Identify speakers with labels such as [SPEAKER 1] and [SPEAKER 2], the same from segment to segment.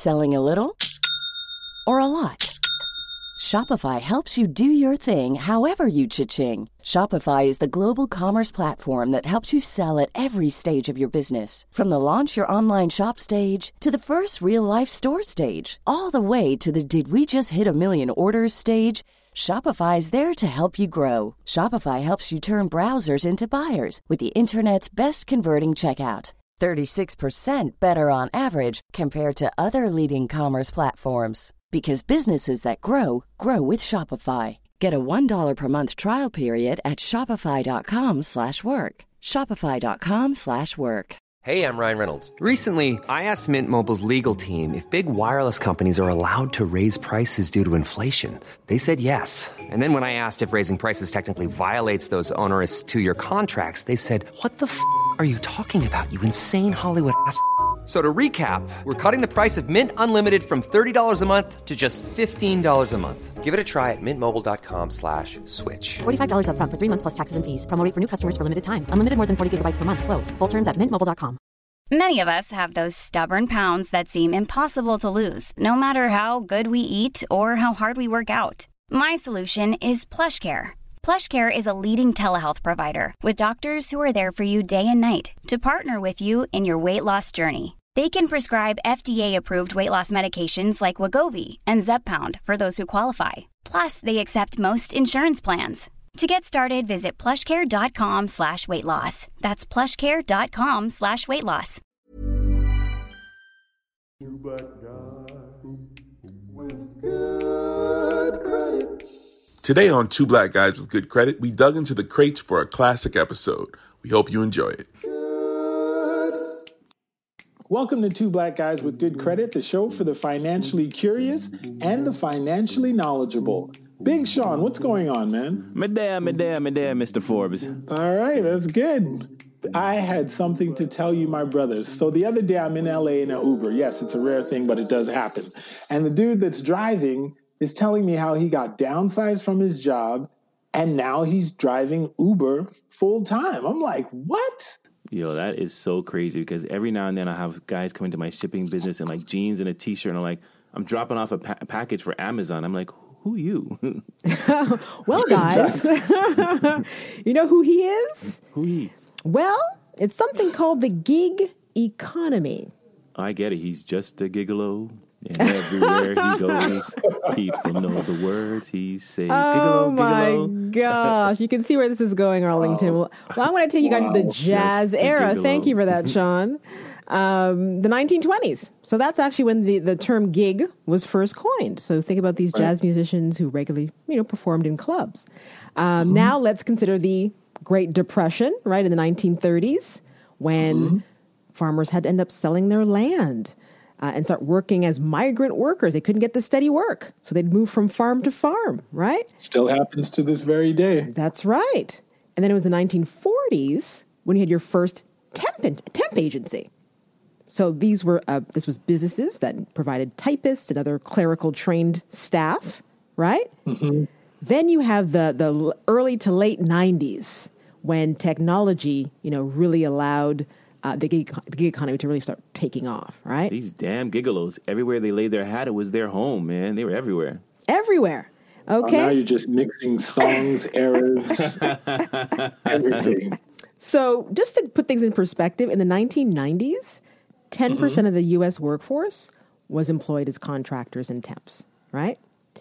[SPEAKER 1] Selling a little or a lot? Shopify helps you do your thing however you cha-ching. Shopify is the global commerce platform that helps you sell at every stage of your business. From the launch your online shop stage to the first real-life store stage, all the way to the did we just hit a million orders stage. Shopify is there to help you grow. Shopify helps you turn browsers into buyers with the internet's best converting checkout. 36% better on average compared to other leading commerce platforms. Because businesses that grow, grow with Shopify. Get a $1 per month trial period at shopify.com/work. Shopify.com/work.
[SPEAKER 2] Hey, I'm Ryan Reynolds. Recently, I asked Mint Mobile's legal team if big wireless companies are allowed to raise prices due to inflation. They said yes. And then when I asked if raising prices technically violates those onerous two-year contracts, they said, "What the f*** are you talking about, you insane Hollywood ass?" So to recap, we're cutting the price of Mint Unlimited from $30 a month to just $15 a month. Give it a try at mintmobile.com/switch.
[SPEAKER 3] $45 up front for 3 months plus taxes and fees. Promo rate for new customers for limited time. Unlimited more than 40 gigabytes per month. Slows full terms at mintmobile.com.
[SPEAKER 4] Many of us have those stubborn pounds that seem impossible to lose, no matter how good we eat or how hard we work out. My solution is PlushCare. PlushCare is a leading telehealth provider with doctors who are there for you day and night to partner with you in your weight loss journey. They can prescribe FDA-approved weight loss medications like Wegovy and Zepbound for those who qualify. Plus, they accept most insurance plans. To get started, visit plushcare.com/weightloss. That's plushcare.com/weightloss.
[SPEAKER 5] Today on Two Black Guys with Good Credit, we dug into the crates for a classic episode. We hope you enjoy it.
[SPEAKER 6] Welcome to Two Black Guys with Good Credit, the show for the financially curious and the financially knowledgeable. Big Sean, what's going on, man?
[SPEAKER 7] Me there, Mr. Forbes.
[SPEAKER 6] All right, that's good. I had something to tell you, my brothers. So the other day, I'm in LA in an Uber. Yes, it's a rare thing, but it does happen. And the dude that's driving is telling me how he got downsized from his job, and now he's driving Uber full time. I'm like, what?
[SPEAKER 7] Yo, that is so crazy because every now and then I have guys come into my shipping business in like jeans and a t-shirt, and I'm dropping off a package for Amazon. I'm like, who you?
[SPEAKER 8] Well, guys, you know who he is?
[SPEAKER 7] Who he?
[SPEAKER 8] Well, it's something called the gig economy.
[SPEAKER 7] I get it. He's just a gigolo. And everywhere he goes, people know the words he says.
[SPEAKER 8] Oh,
[SPEAKER 7] gigolo,
[SPEAKER 8] my
[SPEAKER 7] gigolo.
[SPEAKER 8] gosh. You can see where this is going, Arlington. Well, I want to take you guys to the jazz era. Thank you for that, Sean. The 1920s. So that's actually when the term gig was first coined. So think about these jazz musicians who regularly, performed in clubs. Now let's consider the Great Depression, right, in the 1930s, when farmers had to end up selling their land and start working as migrant workers. They couldn't get the steady work, so they'd move from farm to farm, right?
[SPEAKER 6] Still happens to this very day.
[SPEAKER 8] That's right. And then it was the 1940s when you had your first temp agency. So this was businesses that provided typists and other clerical trained staff, right? Mm-hmm. Then you have the early to late 90s when technology, really allowed the gig economy to really start taking off, right?
[SPEAKER 7] These damn gigolos, everywhere they laid their hat, it was their home, man. They were everywhere.
[SPEAKER 8] Everywhere. Okay.
[SPEAKER 6] Now you're just mixing songs, eras, everything.
[SPEAKER 8] So just to put things in perspective, in the 1990s, 10% of the U.S. workforce was employed as contractors and temps, right?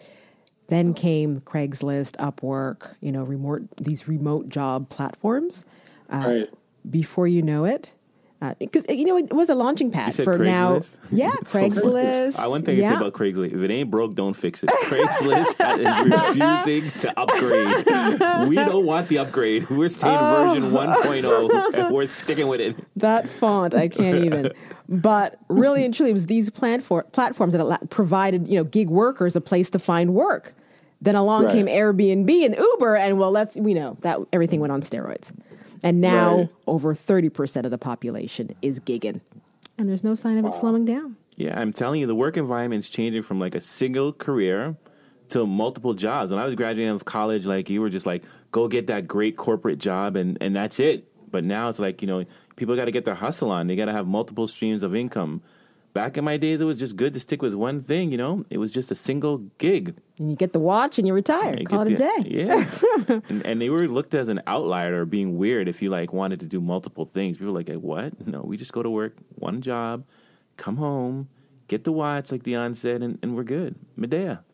[SPEAKER 8] Then came Craigslist, Upwork, these remote job platforms.
[SPEAKER 6] Right.
[SPEAKER 8] Before you know it, because it was a launching pad for
[SPEAKER 7] Craigslist?
[SPEAKER 8] Now. Yeah, Craigslist.
[SPEAKER 7] One thing to say about Craigslist: if it ain't broke, don't fix it. Craigslist is refusing to upgrade. We don't want the upgrade. We're staying version 1.0, and we're sticking with it.
[SPEAKER 8] That font, I can't even. But really and truly, it was these platforms that provided gig workers a place to find work. Then along came Airbnb and Uber, and that everything went on steroids. And now over 30% of the population is gigging. And there's no sign of it slowing down.
[SPEAKER 7] Yeah, I'm telling you, the work environment is changing from like a single career to multiple jobs. When I was graduating out of college, you were just like, go get that great corporate job and that's it. But now it's like, people got to get their hustle on. They got to have multiple streams of income. back in my days, it was just good to stick with one thing, you know? It was just a single gig.
[SPEAKER 8] And you get the watch and you retire. Call it a day.
[SPEAKER 7] Yeah. and they were looked as an outlier or being weird if you, like, wanted to do multiple things. People were like, what? No, we just go to work, one job, come home, get the watch, like Dion said, and we're good. Medea.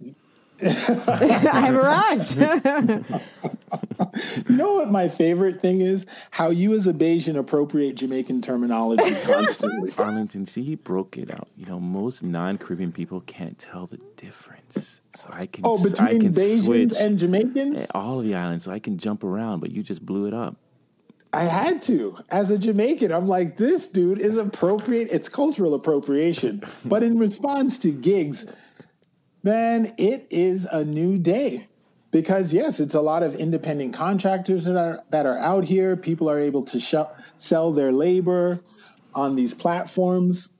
[SPEAKER 8] I have arrived.
[SPEAKER 6] You know what my favorite thing is? How you as a Bayesian appropriate Jamaican terminology constantly.
[SPEAKER 7] Arlington, see, he broke it out. You know, most non-Caribbean people can't tell the difference. So I can
[SPEAKER 6] between Bayesians
[SPEAKER 7] switch
[SPEAKER 6] and Jamaicans?
[SPEAKER 7] all of the islands, so I can jump around, but you just blew it up.
[SPEAKER 6] I had to. As a Jamaican, I'm like, this dude is appropriate. It's cultural appropriation. But in response to gigs, man, it is a new day. Because, yes, it's a lot of independent contractors that are out here. People are able to sell their labor on these platforms.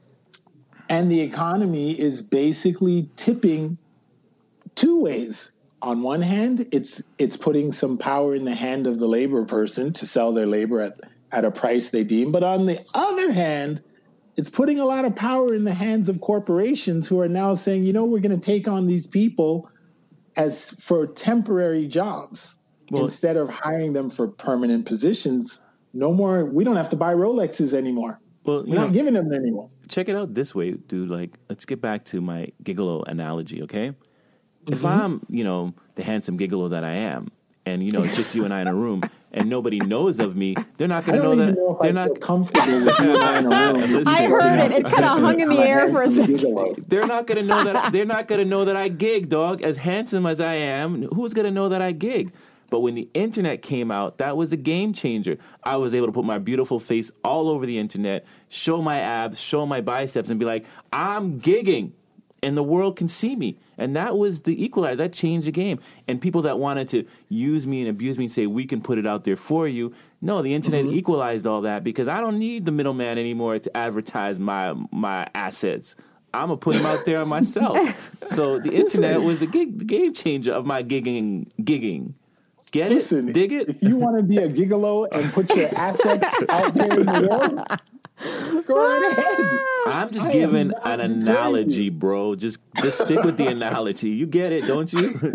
[SPEAKER 6] And the economy is basically tipping two ways. On one hand, it's putting some power in the hand of the labor person to sell their labor at a price they deem. But on the other hand, it's putting a lot of power in the hands of corporations who are now saying, you know, we're going to take on these people as for temporary jobs instead of hiring them for permanent positions. No more. We don't have to buy Rolexes anymore.
[SPEAKER 7] Well,
[SPEAKER 6] we're not giving them anymore.
[SPEAKER 7] Check it out this way, dude. Like, let's get back to my gigolo analogy, okay? If I'm, you know, the handsome gigolo that I am, and, you know, it's just you and I in a room, and nobody knows of me, they're not going to know that. They're not
[SPEAKER 6] comfortable with you and I in a room.
[SPEAKER 8] I heard it. It kind of hung in the air for a second.
[SPEAKER 7] They're not going to know that. They're not going to know that I gig, dog. As handsome as I am, who's going to know that I gig? But when the internet came out, that was a game changer. I was able to put my beautiful face all over the internet, show my abs, show my biceps, and be like, I'm gigging. And the world can see me. And that was the equalizer. That changed the game. And people that wanted to use me and abuse me and say, we can put it out there for you. No, the internet equalized all that because I don't need the middleman anymore to advertise my assets. I'm going to put them out there myself. So the internet was the game changer of my gigging. Get
[SPEAKER 6] Listen,
[SPEAKER 7] it? Dig it?
[SPEAKER 6] If you want to be a gigolo and put your assets out there in the world, go right ahead.
[SPEAKER 7] I'm just giving an analogy, bro. Just stick with the analogy. You get it, don't you?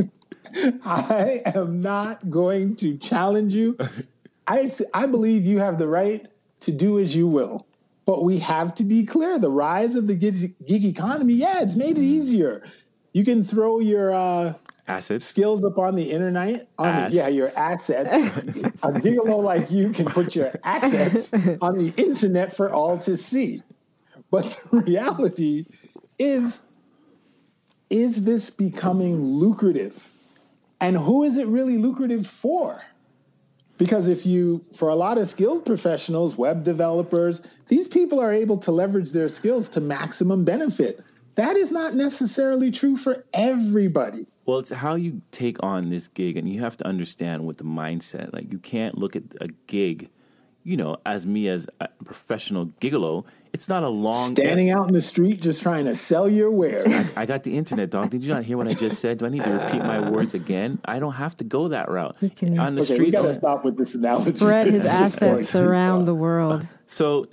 [SPEAKER 6] I am not going to challenge you. I believe you have the right to do as you will. But we have to be clear. The rise of the gig economy, it's made it easier. You can throw your
[SPEAKER 7] assets,
[SPEAKER 6] skills up on the internet. Your assets. A gigolo like you can put your assets on the internet for all to see. But the reality is this becoming lucrative? And who is it really lucrative for? Because for a lot of skilled professionals, web developers, these people are able to leverage their skills to maximum benefit. That is not necessarily true for everybody.
[SPEAKER 7] Well, it's how you take on this gig, and you have to understand with the mindset. Like, you can't look at a gig, you know, as me as a professional gigolo. It's not a long...
[SPEAKER 6] Standing out in the street just trying to sell your wares.
[SPEAKER 7] I got the internet, dog. Did you not hear what I just said? Do I need to repeat my words again? I don't have to go that route. On the streets,
[SPEAKER 6] we got to stop with this analogy.
[SPEAKER 8] Spread his assets around the world.
[SPEAKER 7] So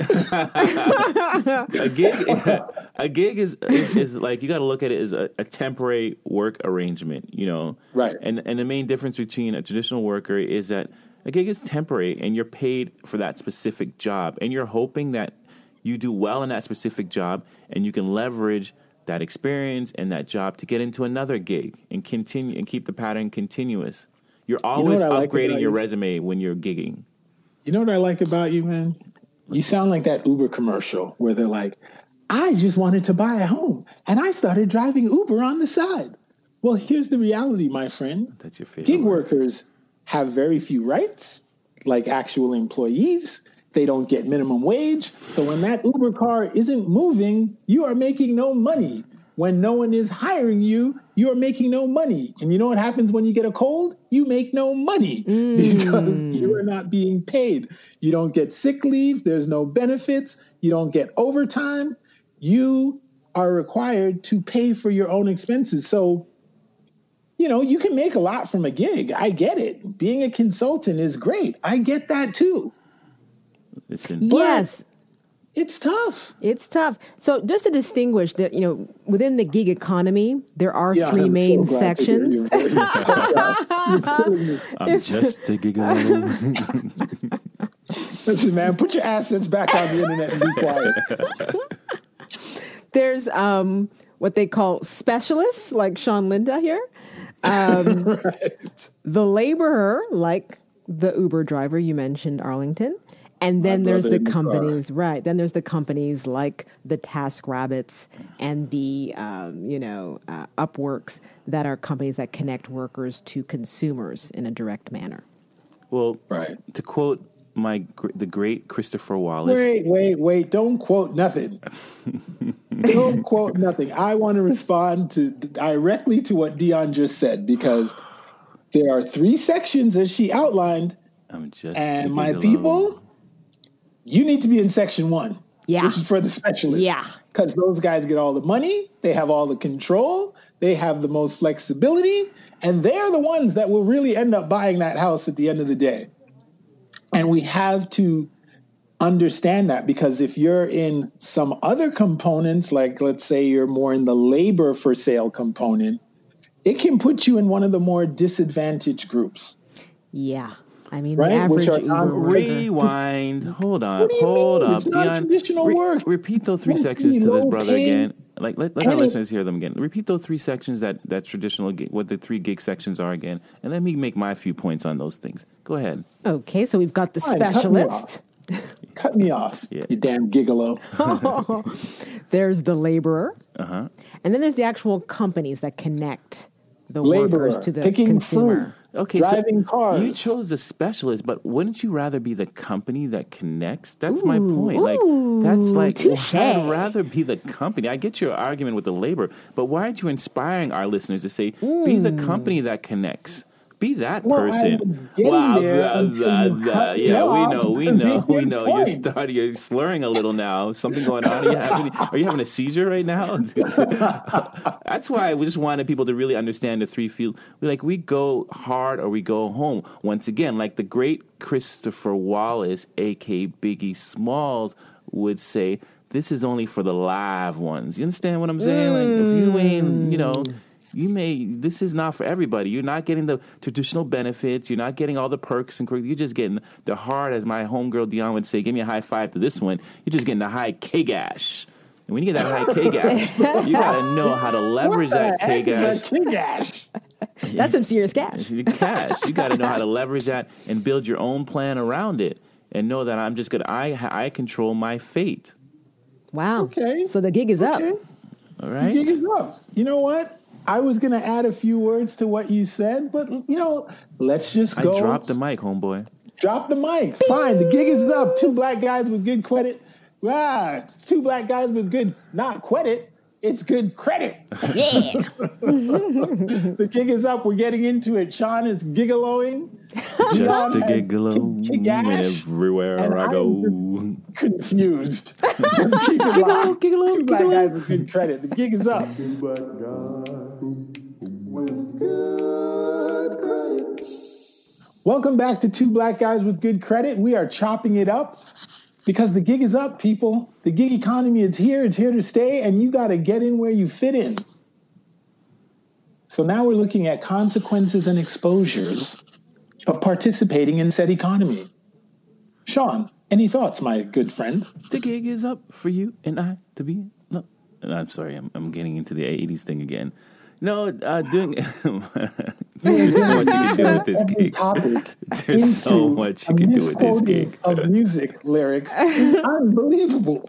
[SPEAKER 7] a gig is like, you got to look at it as a temporary work arrangement, you know.
[SPEAKER 6] Right.
[SPEAKER 7] And the main difference between a traditional worker is that a gig is temporary and you're paid for that specific job, and you're hoping that you do well in that specific job and you can leverage that experience and that job to get into another gig and continue and keep the pattern continuous. You're always upgrading your resume when you're gigging.
[SPEAKER 6] You know what I like about you, man? You sound like that Uber commercial where they're like, I just wanted to buy a home and I started driving Uber on the side. Well, here's the reality, my friend.
[SPEAKER 7] That's your favorite.
[SPEAKER 6] Gig workers have very few rights, like actual employees. They don't get minimum wage. So when that Uber car isn't moving, you are making no money. When no one is hiring you, you are making no money. And you know what happens when you get a cold? You make no money because you are not being paid. You don't get sick leave. There's no benefits. You don't get overtime. You are required to pay for your own expenses. So, you know, you can make a lot from a gig. I get it. Being a consultant is great. I get that too.
[SPEAKER 7] Listen.
[SPEAKER 8] Yes.
[SPEAKER 6] It's tough.
[SPEAKER 8] It's tough. So just to distinguish that, within the gig economy, there are three main sections.
[SPEAKER 7] I'm just a gigolo.
[SPEAKER 6] Listen, man, put your assets back on the internet and be quiet.
[SPEAKER 8] There's what they call specialists, like Sean Linda here.
[SPEAKER 6] Right.
[SPEAKER 8] The laborer, like the Uber driver you mentioned, Arlington. And then there's the companies, right? Then there's the companies like the TaskRabbits and the, Upworks that are companies that connect workers to consumers in a direct manner.
[SPEAKER 7] Well, to quote the great Christopher Wallace.
[SPEAKER 6] Wait! Don't quote nothing. Don't quote nothing. I want to respond directly to what Dion just said, because there are three sections as she outlined. And my people, you need to be in section 1, which is for the specialists.
[SPEAKER 8] Yeah.
[SPEAKER 6] Because those guys get all the money, they have all the control, they have the most flexibility, and they're the ones that will really end up buying that house at the end of the day. And we have to understand that, because if you're in some other components, like let's say you're more in the labor for sale component, it can put you in one of the more disadvantaged groups.
[SPEAKER 8] Yeah. I mean,
[SPEAKER 6] right?
[SPEAKER 8] the average
[SPEAKER 7] rewind. Hold up.
[SPEAKER 6] It's not traditional work.
[SPEAKER 7] Repeat those three sections to this brother again. Like let our listeners hear them again. Repeat those three sections that traditional gig, what the 3 gig sections are again, and let me make my few points on those things. Go ahead.
[SPEAKER 8] Okay, so we've got the specialist.
[SPEAKER 6] Cut me off, you damn gigolo.
[SPEAKER 8] There's the laborer.
[SPEAKER 7] Uh-huh.
[SPEAKER 8] And then there's the actual companies that connect the workers to the consumer.
[SPEAKER 6] Fruit. Okay, driving cars.
[SPEAKER 7] You chose the specialist, but wouldn't you rather be the company that connects? That's my point. I'd rather be the company. I get your argument with the labor, but why aren't you inspiring our listeners to say, be the company that connects? Be that person.
[SPEAKER 6] We know.
[SPEAKER 7] You're slurring a little now. Something going on? Are you having a seizure right now? That's why we just wanted people to really understand the 3 fields. We go hard or we go home. Once again, like the great Christopher Wallace, a.k.a. Biggie Smalls, would say, this is only for the live ones. You understand what I'm saying? Like, if you ain't, this is not for everybody. You're not getting the traditional benefits. You're not getting all the perks and quirks. You're just getting the hard, as my homegirl Dion would say, give me a high five to this one. You're just getting the high K-gash. And when you get that high K-gash, you got to know how to leverage that K-gash.
[SPEAKER 8] That's some serious cash.
[SPEAKER 7] You got to know how to leverage that and build your own plan around it and know that I'm just going to, I control my fate.
[SPEAKER 8] Wow.
[SPEAKER 6] Okay.
[SPEAKER 8] So the gig is up.
[SPEAKER 7] All right.
[SPEAKER 6] The gig is up. You know what? I was going to add a few words to what you said, but, let's just go.
[SPEAKER 7] I dropped the mic, homeboy.
[SPEAKER 6] Drop the mic. Fine. The gig is up. 2 black guys with good credit. 2 black guys with good, not credit. It's good credit.
[SPEAKER 8] Yeah.
[SPEAKER 6] The gig is up. We're getting into it. Sean is gigoloing.
[SPEAKER 7] Just a gigolo everywhere I go.
[SPEAKER 6] Confused. Keep it locked. 2 black guys with good credit. The gig is up.
[SPEAKER 9] 2 black guys with good credit.
[SPEAKER 6] Welcome back to 2 Black Guys with Good Credit. We are chopping it up because the gig is up, people. The gig economy is here. It's here to stay, and you got to get in where you fit in. So now we're looking at consequences and exposures of participating in said economy. Sean, any thoughts, my good friend?
[SPEAKER 7] The gig is up for you and I to be. No, I'm sorry, I'm getting into the 80s thing again. No, doing. There's so much you can do with this gig. There's so much you can do with this gig.
[SPEAKER 6] Of music lyrics is unbelievable.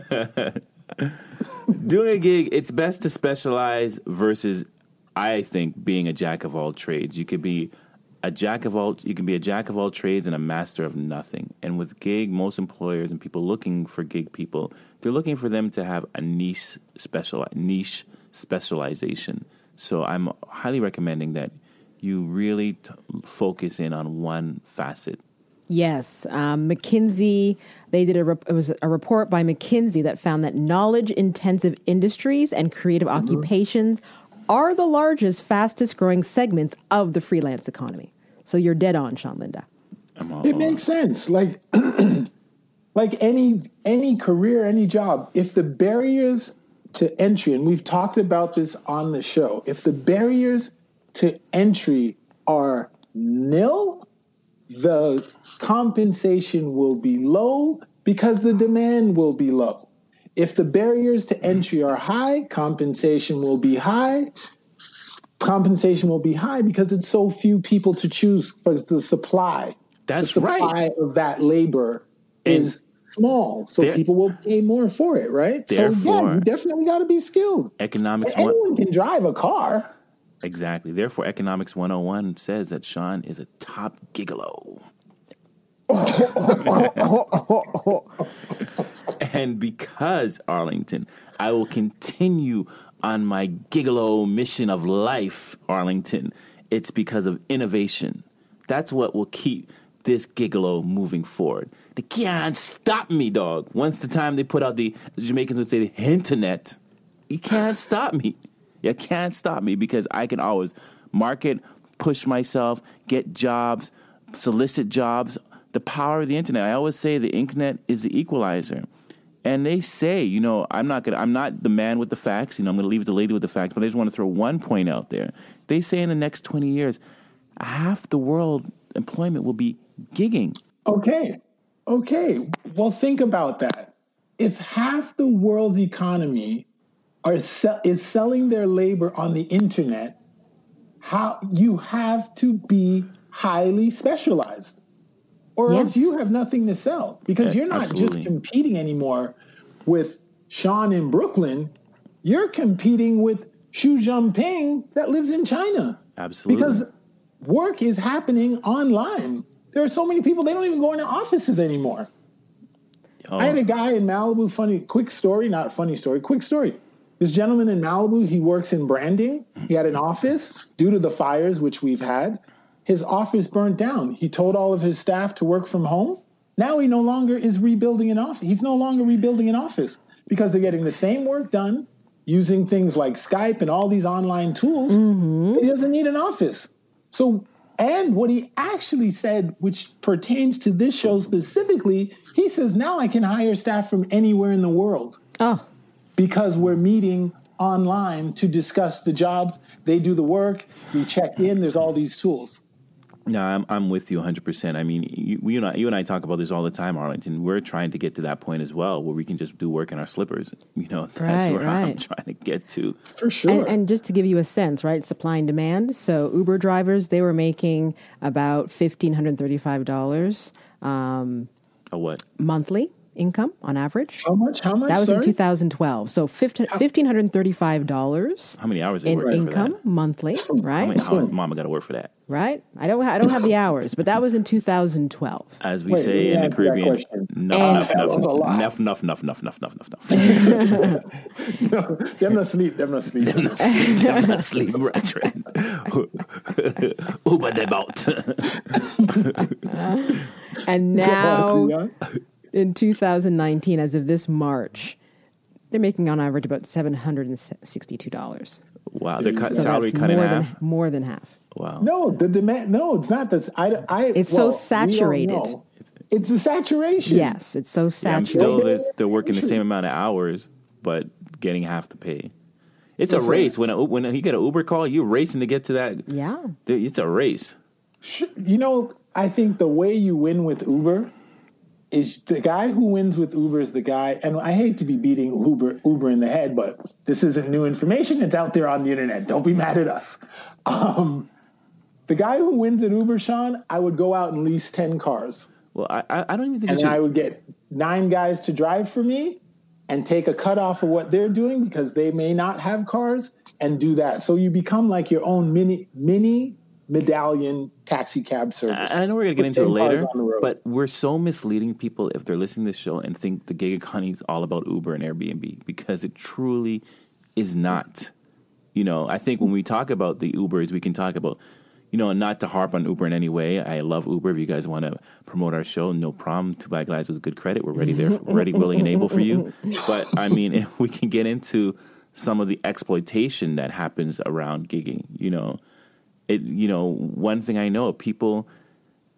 [SPEAKER 7] Doing a gig, it's best to specialize versus, I think, being a jack of all trades. You could be a jack of all trades and a master of nothing. And with gig, most employers and people looking for gig people, they're looking for them to have a niche specialization. So I'm highly recommending that you really focus in on one facet.
[SPEAKER 8] Yes. McKinsey, they did it was a report by McKinsey that found that knowledge-intensive industries and creative occupations are the largest, fastest-growing segments of the freelance economy. So you're dead on, Sean Linda.
[SPEAKER 6] It makes sense. Like, like any career, any job, if the barriers to entry, and we've talked about this on the show, if the barriers to entry are nil, the compensation will be low because the demand will be low. If the barriers to entry are high, compensation will be high. Compensation will be high because it's so few people to choose for the supply.
[SPEAKER 7] That's
[SPEAKER 6] the supply
[SPEAKER 7] right.
[SPEAKER 6] of that labor is small, so people will pay more for it, right?
[SPEAKER 7] Therefore,
[SPEAKER 6] so yeah, you definitely got to be skilled.
[SPEAKER 7] Economics.
[SPEAKER 6] Anyone can drive a car.
[SPEAKER 7] Exactly. Therefore, Economics 101 says that Sean is a top gigolo. And because, Arlington, I will continue on my gigolo mission of life, Arlington. It's because of innovation. That's what will keep this gigolo moving forward. They can't stop me, dog. Once the time they put out the Jamaicans would say the internet, you can't stop me. You can't stop me because I can always market, push myself, get jobs, solicit jobs. The power of the internet. I always say the internet is the equalizer. And they say, you know, I'm not the man with the facts. You know, I'm going to leave the lady with the facts. But I just want to throw one point out there. They say in the next 20 years, half the world employment will be gigging.
[SPEAKER 6] Okay. Well, think about that. If half the world's economy is selling their labor on the internet, how you have to be highly specialized, or else you have nothing to sell, because you're not just competing anymore with Sean in Brooklyn. You're competing with Xu Jinping that lives in China.
[SPEAKER 7] Absolutely.
[SPEAKER 6] Because work is happening online. There are so many people, they don't even go into offices anymore. Oh. I had a guy in Malibu, quick story. This gentleman in Malibu, he works in branding. He had an office. Due to the fires, which we've had, his office burnt down. He told all of his staff to work from home. Now he no longer is rebuilding an office. He's no longer rebuilding an office because they're getting the same work done using things like Skype and all these online tools. Mm-hmm. He doesn't need an office. So, and what he actually said, which pertains to this show specifically, he says, now I can hire staff from anywhere in the world. Oh. Because we're meeting online to discuss the jobs. They do the work. We check in. There's all these tools.
[SPEAKER 7] No, I'm with you 100%. I mean, you and I talk about this all the time, Arlington. We're trying to get to that point as well, where we can just do work in our slippers. You know, that's where I'm trying to get to.
[SPEAKER 6] For sure.
[SPEAKER 8] And just to give you a sense, right, supply and demand. So Uber drivers, they were making about $1,535.
[SPEAKER 7] A what?
[SPEAKER 8] Monthly income on average.
[SPEAKER 6] How much? That
[SPEAKER 8] was in 2012. So $1,535.
[SPEAKER 7] How many hours they
[SPEAKER 8] in
[SPEAKER 7] work
[SPEAKER 8] income
[SPEAKER 7] for that?
[SPEAKER 8] Monthly, right?
[SPEAKER 7] How much mama got to work for that?
[SPEAKER 8] Right. I don't have the hours, but that was in 2012.
[SPEAKER 7] As we say in the Caribbean, enough.
[SPEAKER 6] Them not sleep,
[SPEAKER 7] brethren. Uber them out.
[SPEAKER 8] And now, in 2019, as of this March, they're making on average about $762.
[SPEAKER 7] Wow, they're salary cut in half?
[SPEAKER 8] More than half.
[SPEAKER 7] Wow.
[SPEAKER 6] No, the demand. No, it's not.
[SPEAKER 8] It's so saturated.
[SPEAKER 6] It's the saturation.
[SPEAKER 8] Yes, it's so saturated.
[SPEAKER 7] They're working the same amount of hours, but getting half the pay. It's a race. When you get an Uber call, you're racing to get to that.
[SPEAKER 8] Yeah.
[SPEAKER 7] It's a race.
[SPEAKER 6] You know, I think the way you win with Uber is the guy who wins with Uber is the guy, and I hate to be beating Uber in the head, but this isn't new information. It's out there on the internet. Don't be mad at us. The guy who wins at Uber, Sean, I would go out and lease 10 cars.
[SPEAKER 7] Well, I don't even think.
[SPEAKER 6] And then I would get 9 guys to drive for me and take a cut off of what they're doing because they may not have cars and do that. So you become like your own mini medallion taxi cab service.
[SPEAKER 7] I know we're going to get into it later, but we're so misleading people if they're listening to this show and think the gig economy is all about Uber and Airbnb, because it truly is not. You know, I think when we talk about the Ubers, we can talk about, you know, not to harp on Uber in any way. I love Uber. If you guys want to promote our show, no problem. Two Black Guys with good credit. We're ready, willing, and able for you. But, I mean, if we can get into some of the exploitation that happens around gigging, you know, one thing I know, people,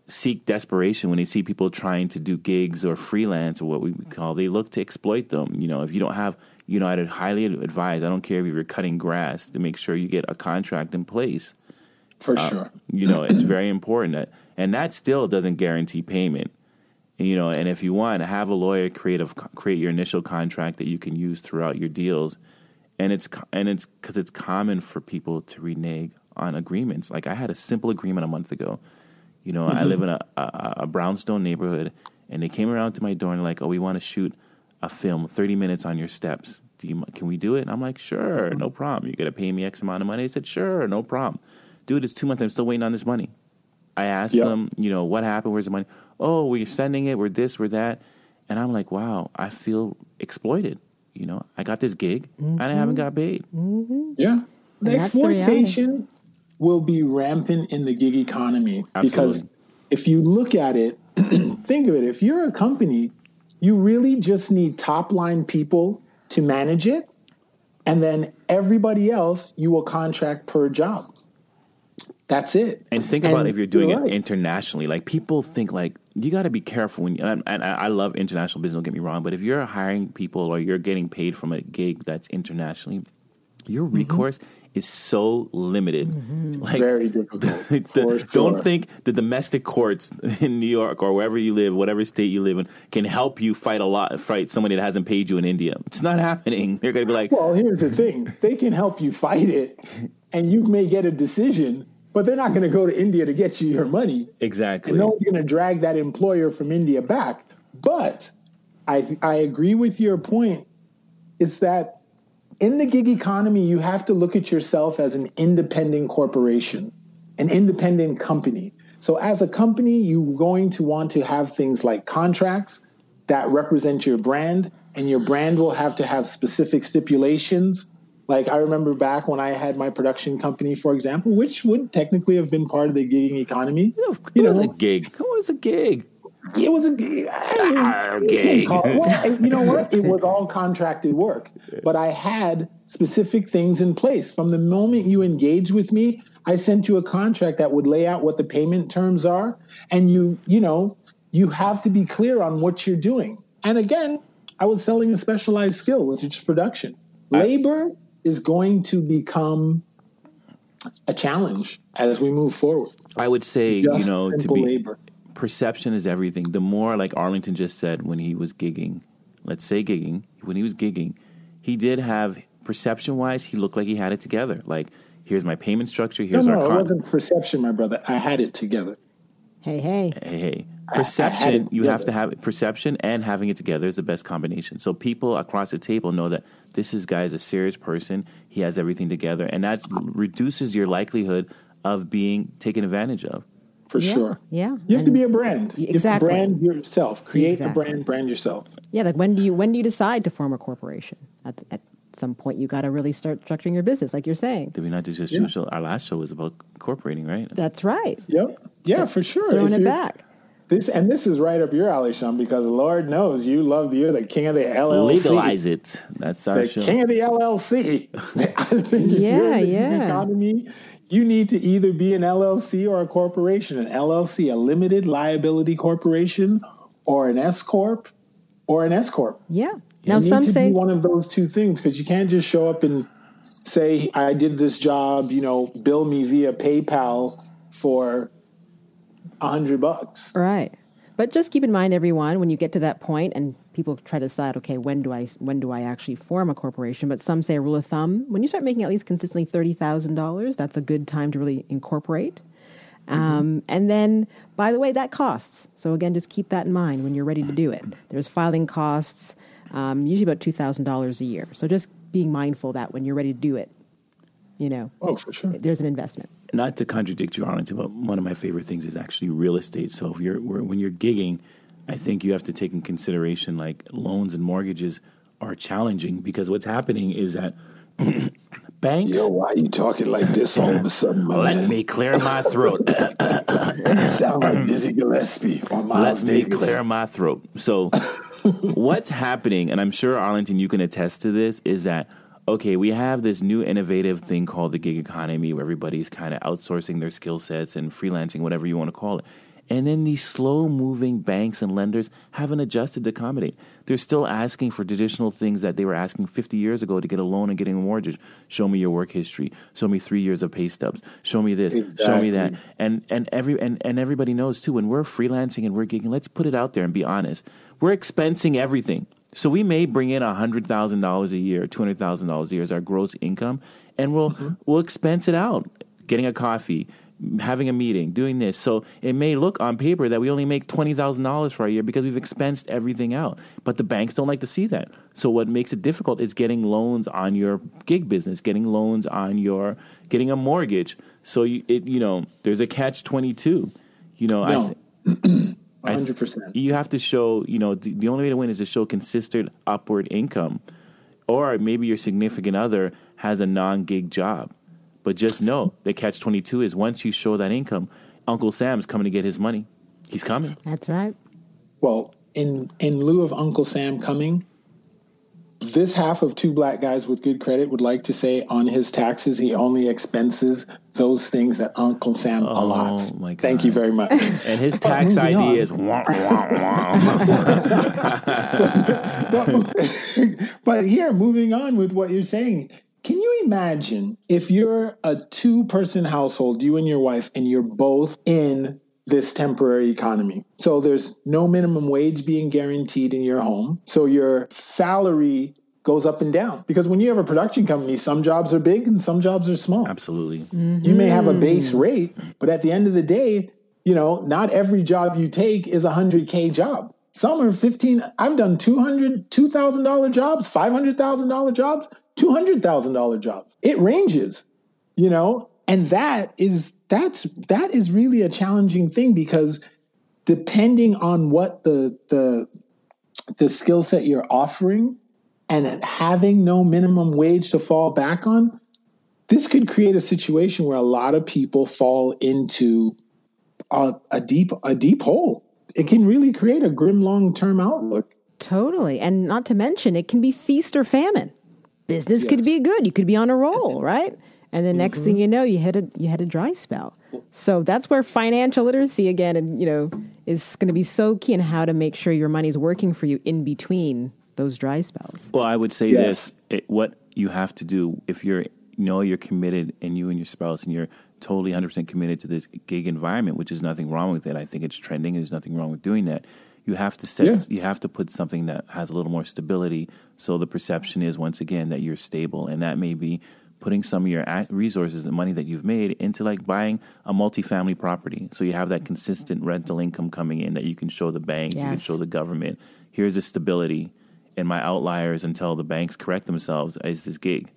[SPEAKER 7] seek desperation when they see people trying to do gigs or freelance or what we call, they look to exploit them. You know, if you don't have, you know, I'd highly advise, I don't care if you're cutting grass, to make sure you get a contract in place.
[SPEAKER 6] For sure.
[SPEAKER 7] You know, it's very important. And that still doesn't guarantee payment. You know, and if you want, have a lawyer create your initial contract that you can use throughout your deals. And it's because it's common for people to renege on agreements. Like I had a simple agreement a month ago. You know, I live in a brownstone neighborhood, and they came around to my door and like, oh, we want to shoot a film, 30 minutes on your steps. Can we do it? And I'm like, sure, no problem. You got to pay me X amount of money. They said, sure, no problem. Dude, it's 2 months. I'm still waiting on this money. I asked them, you know, what happened? Where's the money? Oh, we're sending it. We're this, we're that. And I'm like, wow, I feel exploited. You know, I got this gig and I haven't got paid.
[SPEAKER 6] Yeah. The exploitation will be rampant in the gig economy.
[SPEAKER 7] Absolutely.
[SPEAKER 6] Because if you look at it, think of it. If you're a company, you really just need top line people to manage it. And then everybody else you will contract per job. That's it.
[SPEAKER 7] And think about if you're doing it internationally. Like people think like you got to be careful when. And I love international business. Don't get me wrong, but if you're hiring people or you're getting paid from a gig that's internationally, your recourse is so limited. Like
[SPEAKER 6] very difficult.
[SPEAKER 7] Don't think the domestic courts in New York or wherever you live, whatever state you live in, can help you fight somebody that hasn't paid you in India. It's not happening. They're going to be like,
[SPEAKER 6] well, here's the thing: they can help you fight it, and you may get a decision. But they're not going to go to India to get you your money.
[SPEAKER 7] Exactly.
[SPEAKER 6] And no one's going to drag that employer from India back. But I agree with your point. It's that in the gig economy, you have to look at yourself as an independent corporation, an independent company. So as a company, you're going to want to have things like contracts that represent your brand, and your brand will have to have specific stipulations. Like I remember back when I had my production company, for example, which would technically have been part of the gigging economy.
[SPEAKER 7] It was a gig. It was a gig.
[SPEAKER 6] It was a gig. Well, you know what? It was all contracted work. But I had specific things in place. From the moment you engaged with me, I sent you a contract that would lay out what the payment terms are. And you have to be clear on what you're doing. And again, I was selling a specialized skill, which is production. Labor is going to become a challenge as we move forward.
[SPEAKER 7] I would say, to be
[SPEAKER 6] labor.
[SPEAKER 7] Perception is everything. The more, like Arlington just said, when he was gigging, when he was gigging, he did have, perception-wise, he looked like he had it together. Like, here's my payment structure, here's
[SPEAKER 6] it wasn't perception, my brother. I had it together.
[SPEAKER 8] Hey.
[SPEAKER 7] Perception, you have to have perception and having it together is the best combination. So people across the table know that this guy is a serious person. He has everything together. And that reduces your likelihood of being taken advantage of.
[SPEAKER 6] For sure.
[SPEAKER 8] Yeah.
[SPEAKER 6] You have to be a brand.
[SPEAKER 8] Exactly.
[SPEAKER 6] You have to brand yourself. Create a brand yourself.
[SPEAKER 8] Yeah, like when do you decide to form a corporation? At some point, you got to really start structuring your business, like you're saying.
[SPEAKER 7] Did we not just show? Our last show was about incorporating, right?
[SPEAKER 8] That's right.
[SPEAKER 6] Yep. Yeah, for sure.
[SPEAKER 8] Throwing it back.
[SPEAKER 6] This is right up your alley, Sean, because Lord knows you're the king of the LLC.
[SPEAKER 7] Legalize it. That's our show.
[SPEAKER 6] The king of the LLC. I think if you're in the economy, you need to either be an LLC or a corporation. An LLC, a limited liability corporation, or an S corp, or an S corp.
[SPEAKER 8] Yeah.
[SPEAKER 6] Now some say be one of those two things, because you can't just show up and say, I did this job, bill me via PayPal for $100.
[SPEAKER 8] Right. But just keep in mind, everyone, when you get to that point and people try to decide, okay, when do I actually form a corporation? But some say a rule of thumb, when you start making at least consistently $30,000, that's a good time to really incorporate. And then, by the way, that costs. So again, just keep that in mind when you're ready to do it. There's filing costs, usually about $2,000 a year. So just being mindful that when you're ready to do it,
[SPEAKER 6] oh, for sure,
[SPEAKER 8] there's an investment.
[SPEAKER 7] Not to contradict you, Arlington, but one of my favorite things is actually real estate. So when you're gigging, I think you have to take in consideration like loans and mortgages are challenging, because what's happening is that banks.
[SPEAKER 6] Yo, why are you talking like this all of a sudden, man?
[SPEAKER 7] Let me clear my throat.
[SPEAKER 6] Sound like Dizzy Gillespie or Miles Davis.
[SPEAKER 7] Let me clear my throat. So what's happening, and I'm sure, Arlington, you can attest to this, is that okay, we have this new innovative thing called the gig economy where everybody's kind of outsourcing their skill sets and freelancing, whatever you want to call it. And then these slow-moving banks and lenders haven't adjusted to accommodate. They're still asking for traditional things that they were asking 50 years ago to get a loan and getting a mortgage. Show me your work history. Show me 3 years of pay stubs. Show me this.
[SPEAKER 6] Exactly.
[SPEAKER 7] Show me that. And everybody knows, too, when we're freelancing and we're gigging, let's put it out there and be honest. We're expensing everything. So we may bring in $100,000 a year, $200,000 a year as our gross income, and we'll expense it out. Getting a coffee, having a meeting, doing this. So it may look on paper that we only make $20,000 for a year because we've expensed everything out. But the banks don't like to see that. So what makes it difficult is getting loans on your gig business, getting loans on getting a mortgage. So there's a catch-22.
[SPEAKER 6] No. 100%.
[SPEAKER 7] You have to show, the only way to win is to show consistent upward income. Or maybe your significant other has a non-gig job. But just know the catch-22 is once you show that income, Uncle Sam's coming to get his money. He's coming.
[SPEAKER 8] That's right.
[SPEAKER 6] Well, in lieu of Uncle Sam coming, this half of Two Black Guys with Good Credit would like to say on his taxes, he only expenses those things that Uncle Sam allots.
[SPEAKER 7] My God.
[SPEAKER 6] Thank you very much.
[SPEAKER 7] And his tax ID is wah, wah, wah.
[SPEAKER 6] But here, moving on with what you're saying, can you imagine if you're a 2-person household, you and your wife, and you're both in this temporary economy? So there's no minimum wage being guaranteed in your home. So your salary goes up and down. Because when you have a production company, some jobs are big and some jobs are small.
[SPEAKER 7] Absolutely.
[SPEAKER 8] Mm-hmm.
[SPEAKER 6] You may have a base rate, but at the end of the day, not every job you take is a $100K job. Some are 15. I've done $2,000 jobs, $500,000 jobs, $200,000 jobs. It ranges, and that is really a challenging thing, because depending on what the skill set you're offering and having no minimum wage to fall back on, this could create a situation where a lot of people fall into a deep hole. It can really create a grim long-term outlook.
[SPEAKER 8] Totally. And not to mention, it can be feast or famine. Business could be good. You could be on a roll, right? And the next thing you know, you hit a dry spell. So that's where financial literacy again, is going to be so key in how to make sure your money's working for you in between those dry spells.
[SPEAKER 7] Well, I would say this: what you have to do if you're committed, and you and your spouse, and you're totally 100% committed to this gig environment, which is nothing wrong with it. I think it's trending. There's nothing wrong with doing that. You have to you have to put something that has a little more stability. So the perception is, once again, that you're stable. And that may be putting some of your resources and money that you've made into like buying a multifamily property. So you have that consistent rental income coming in that you can show the banks, you can show the government. Here's the stability. And my outliers until the banks correct themselves is this gig.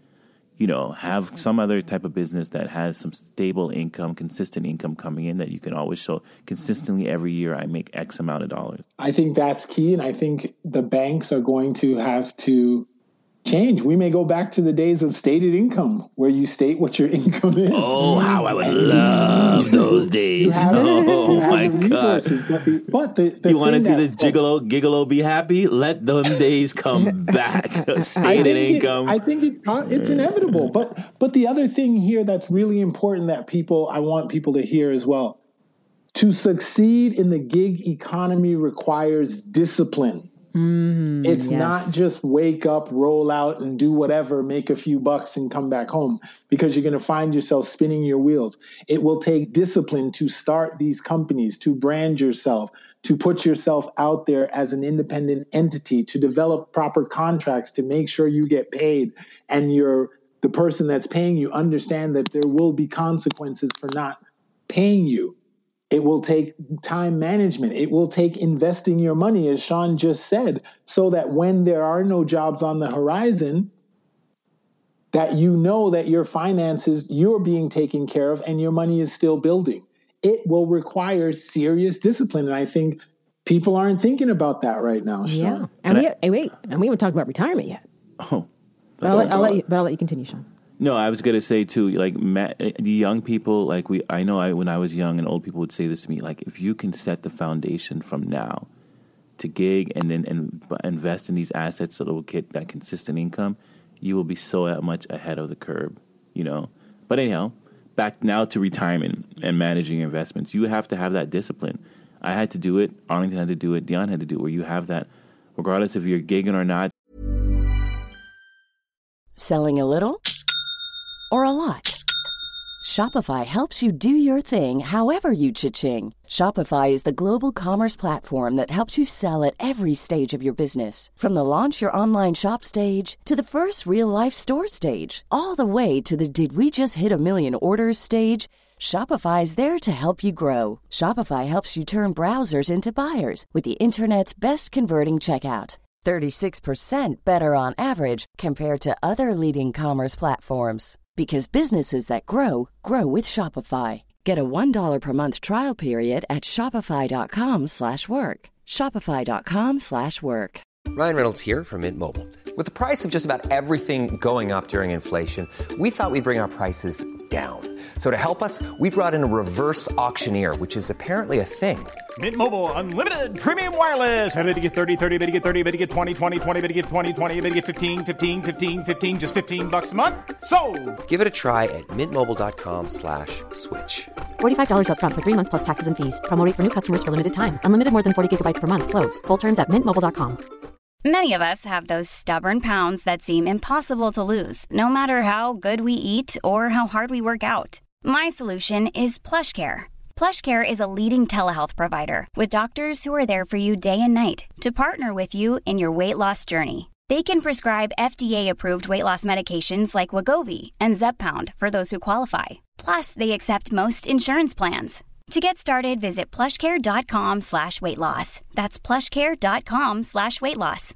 [SPEAKER 7] Have some other type of business that has some stable income, consistent income coming in that you can always show consistently every year I make X amount of dollars.
[SPEAKER 6] I think that's key. And I think the banks are going to have to change. We may go back to the days of stated income where you state what your income is.
[SPEAKER 7] Oh, how I would love those days. Oh, my God.
[SPEAKER 6] But the
[SPEAKER 7] you want to see this gigolo be happy? Let them days come back. Stated income.
[SPEAKER 6] I think it's inevitable. But the other thing here that's really important that I want people to hear as well, to succeed in the gig economy requires discipline. It's not just wake up, roll out, and do whatever, make a few bucks and come back home, because you're going to find yourself spinning your wheels. It will take discipline to start these companies, to brand yourself, to put yourself out there as an independent entity, to develop proper contracts to make sure you get paid, and the person that's paying you understand that there will be consequences for not paying you. It will take time management. It will take investing your money, as Sean just said, so that when there are no jobs on the horizon, that that your finances, you're being taken care of and your money is still building. It will require serious discipline. And I think people aren't thinking about that right now, Sean.
[SPEAKER 8] Yeah. And we haven't talked about retirement yet.
[SPEAKER 7] Oh.
[SPEAKER 8] I'll let you continue, Sean.
[SPEAKER 7] No, I was going to say, too, like, the young people, like, when I was young and old people would say this to me, like, if you can set the foundation from now to gig and then invest in these assets that will get that consistent income, you will be so much ahead of the curve, But anyhow, back now to retirement and managing your investments. You have to have that discipline. I had to do it. Arlington had to do it. Dion had to do it. Where you have that, regardless if you're gigging or not.
[SPEAKER 1] Selling a little or a lot? Shopify helps you do your thing however you cha-ching. Shopify is the global commerce platform that helps you sell at every stage of your business. From the launch your online shop stage to the first real-life store stage, all the way to the did we just hit a million orders stage. Shopify is there to help you grow. Shopify helps you turn browsers into buyers with the internet's best converting checkout. 36% better on average compared to other leading commerce platforms. Because businesses that grow, grow with Shopify. Get a $1 per month trial period at shopify.com/work. Shopify.com/work.
[SPEAKER 2] Ryan Reynolds here from Mint Mobile. With the price of just about everything going up during inflation, we thought we'd bring our prices down. So to help us, we brought in a reverse auctioneer, which is apparently a thing.
[SPEAKER 10] Mint Mobile Unlimited Premium Wireless. How to get 30, 30, bit to get 30, bit to get 20, 20, 20, bit to get 20, 20, bit to get 15, 15, 15, 15, just $15 a month? Sold!
[SPEAKER 2] Give it a try at mintmobile.com/switch.
[SPEAKER 3] $45 up front for 3 months plus taxes and fees. Promo rate for new customers for limited time. Unlimited more than 40 gigabytes per month. Slows full terms at mintmobile.com.
[SPEAKER 4] Many of us have those stubborn pounds that seem impossible to lose, no matter how good we eat or how hard we work out. My solution is PlushCare. PlushCare is a leading telehealth provider with doctors who are there for you day and night to partner with you in your weight loss journey. They can prescribe FDA-approved weight loss medications like Wegovy and Zepbound for those who qualify. Plus, they accept most insurance plans. To get started, visit plushcare.com/weightloss. That's plushcare.com/weightloss.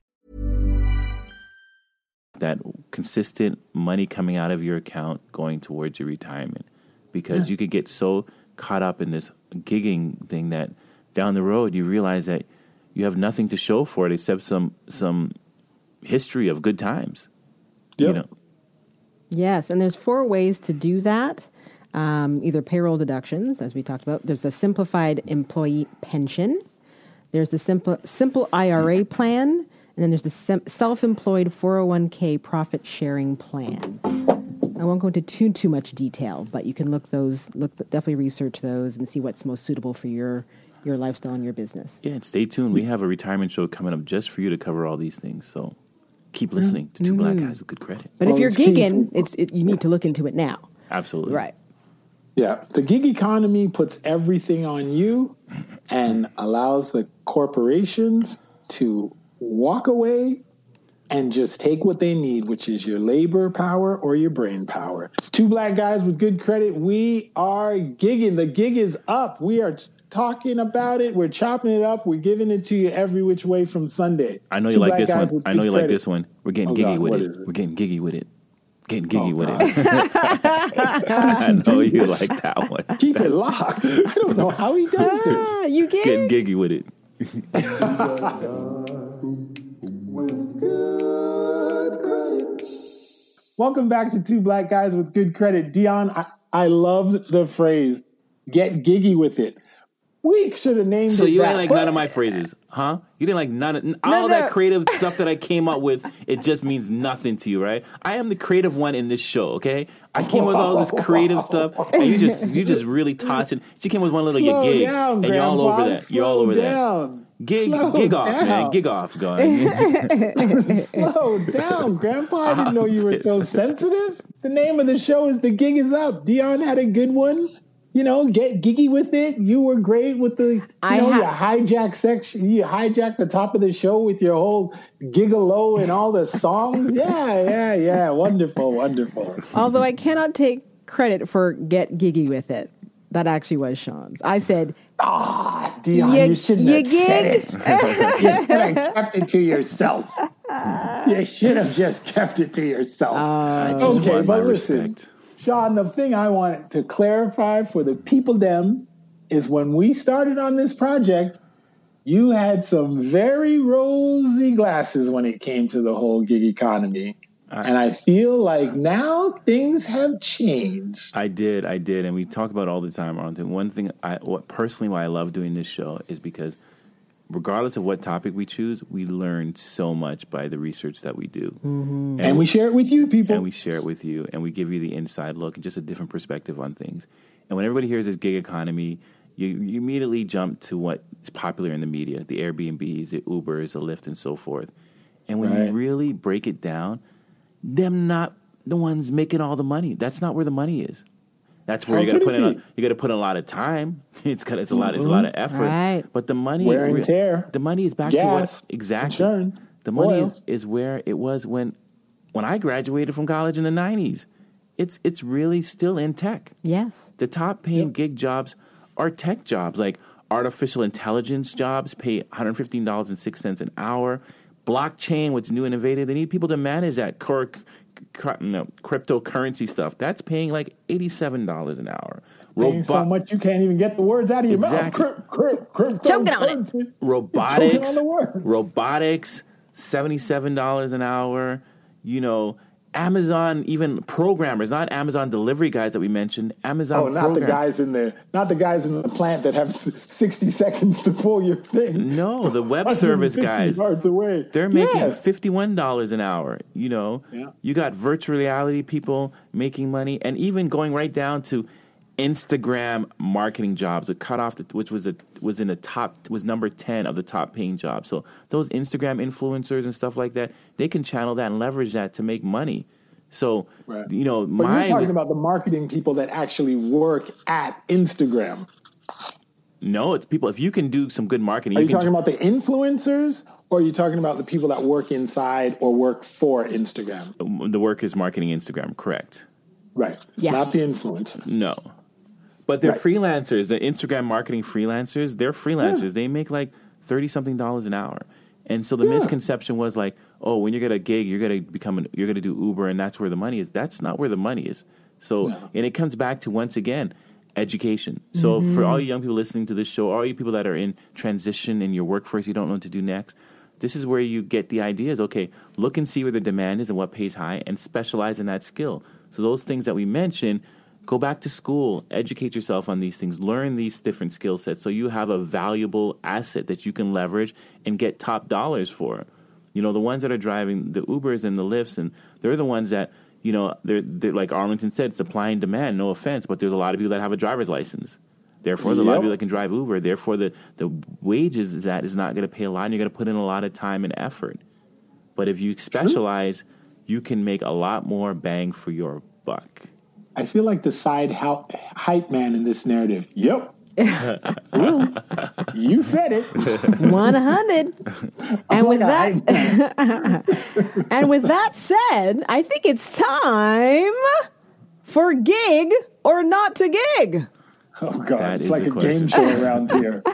[SPEAKER 7] That consistent money coming out of your account going towards your retirement. Because you could get so caught up in this gigging thing that down the road you realize that you have nothing to show for it except some history of good times.
[SPEAKER 6] Yep.
[SPEAKER 7] You know?
[SPEAKER 8] Yes, and there's 4 ways to do that. Either payroll deductions, as we talked about. There's a simplified employee pension. There's the simple IRA plan. And then there's the self-employed 401k profit sharing plan. I won't go into too much detail, but you can definitely research those and see what's most suitable for your lifestyle and your business.
[SPEAKER 7] Yeah, and stay tuned. We have a retirement show coming up just for you to cover all these things. So keep listening to Two Black Guys with Good Credit.
[SPEAKER 8] But if you're gigging, you need to look into it now.
[SPEAKER 7] Absolutely.
[SPEAKER 8] Right.
[SPEAKER 6] Yeah, the gig economy puts everything on you and allows the corporations to walk away and just take what they need, which is your labor power or your brain power. Two Black Guys with Good Credit. We are gigging. The gig is up. We are talking about it. We're chopping it up. We're giving it to you every which way from Sunday.
[SPEAKER 7] I know you like this one. I know you like this one. We're getting giggy with it. We're getting giggy with it. Getting giggy with it. I know you like that one.
[SPEAKER 6] Keep it locked. I don't know how he does this.
[SPEAKER 8] You get
[SPEAKER 7] getting giggy with it.
[SPEAKER 9] With good credit.
[SPEAKER 6] Welcome back to Two Black Guys with Good Credit. Dion, I loved the phrase, get giggy with it. We should have named it
[SPEAKER 7] So you
[SPEAKER 6] that.
[SPEAKER 7] ain't like none of my phrases, huh? You didn't like all that creative stuff that I came up with. It just means nothing to you, right? I am the creative one in this show, okay? I came with all this creative stuff, and you just really tossed it. She came with one little
[SPEAKER 6] Slow
[SPEAKER 7] gig,
[SPEAKER 6] down,
[SPEAKER 7] and you're all
[SPEAKER 6] Grandpa.
[SPEAKER 7] over that. You're all over
[SPEAKER 6] Slow
[SPEAKER 7] that. Gig off, man. Gig off, going.
[SPEAKER 6] Slow down, Grandpa. I didn't know you were so sensitive. The name of the show is The Gig Is Up. Dion had a good one. You know, get giggy with it. You were great with the, you hijack section. You hijacked the top of the show with your whole gigolo and all the songs. Yeah. Wonderful.
[SPEAKER 8] Although I cannot take credit for get giggy with it. That actually was Sean's. I said,
[SPEAKER 6] Dion, you shouldn't have said it. You should have kept it to yourself. You should have just kept it to yourself.
[SPEAKER 7] I just want my respect.
[SPEAKER 6] Sean, the thing I want to clarify for the people them is when we started on this project, you had some very rosy glasses when it came to the whole gig economy. And I feel like now things have changed.
[SPEAKER 7] I did. And we talk about it all the time, Arlington. One thing, why I love doing this show is because regardless of what topic we choose, we learn so much by the research that we do.
[SPEAKER 6] Mm-hmm. And we share it with you, people.
[SPEAKER 7] And we share it with you, and we give you the inside look and just a different perspective on things. And when everybody hears this gig economy, you immediately jump to what is popular in the media, the Airbnbs, the Ubers, the Lyft, and so forth. And when you really break it down, them not the ones making all the money. That's not where the money is. That's where you got to put in. You got to put in a lot of time. It's a lot of effort.
[SPEAKER 8] Right.
[SPEAKER 7] But the money,
[SPEAKER 6] wear and tear.
[SPEAKER 7] The money is back
[SPEAKER 6] gas,
[SPEAKER 7] to what exactly.
[SPEAKER 6] Insurance,
[SPEAKER 7] the money
[SPEAKER 6] oil.
[SPEAKER 7] is where it was when I graduated from college in the 90s. It's really still in tech.
[SPEAKER 8] Yes.
[SPEAKER 7] The top paying gig jobs are tech jobs, like artificial intelligence jobs pay $115.06 an hour. Blockchain, what's new and innovative, they need people to manage that cryptocurrency stuff. That's paying like $87 an hour.
[SPEAKER 6] Paying so much you can't even get the words out of your mouth.
[SPEAKER 8] Choking on it.
[SPEAKER 7] Robotics, $77 an hour. You know, Amazon, even programmers, not Amazon delivery guys that we mentioned. Amazon.
[SPEAKER 6] Not the guys in the plant that have 60 seconds to pull your thing.
[SPEAKER 7] No, the web service guys.
[SPEAKER 6] Yards away.
[SPEAKER 7] They're making $51 an hour. You know, you got virtual reality people making money, and even going right down to Instagram marketing jobs, a cutoff which was number 10 of the top paying jobs. So those Instagram influencers and stuff like that, they can channel that and leverage that to make money. So you know,
[SPEAKER 6] but you're talking about the marketing people that actually work at Instagram.
[SPEAKER 7] No, it's people. If you can do some good marketing,
[SPEAKER 6] are you talking about the influencers, or are you talking about the people that work inside or work for Instagram?
[SPEAKER 7] The work is marketing Instagram, correct?
[SPEAKER 6] Right. It's not the influencer.
[SPEAKER 7] No. But they're freelancers. The Instagram marketing freelancers, they're freelancers. They make like $30-something an hour. And so the misconception was like, oh, when you get a gig, you're going to do Uber, and that's where the money is. That's not where the money is. So, and it comes back to, once again, education. So for all you young people listening to this show, all you people that are in transition in your workforce, you don't know what to do next, this is where you get the ideas. Okay, look and see where the demand is and what pays high, and specialize in that skill. So those things that we mentioned, go back to school, educate yourself on these things, learn these different skill sets so you have a valuable asset that you can leverage and get top dollars for. You know, the ones that are driving the Ubers and the Lyfts, and they're the ones that, you know, they're like Arlington said, supply and demand, no offense, but there's a lot of people that have a driver's license. Therefore, there's a lot of people that can drive Uber. Therefore, the wages that is not going to pay a lot, and you're going to put in a lot of time and effort. But if you specialize, you can make a lot more bang for your buck.
[SPEAKER 6] I feel like the side hype man in this narrative. Yep. You said it.
[SPEAKER 8] 100. And with that, and with that said, I think it's time for gig or not to gig.
[SPEAKER 6] Oh God, it's like a game show around here.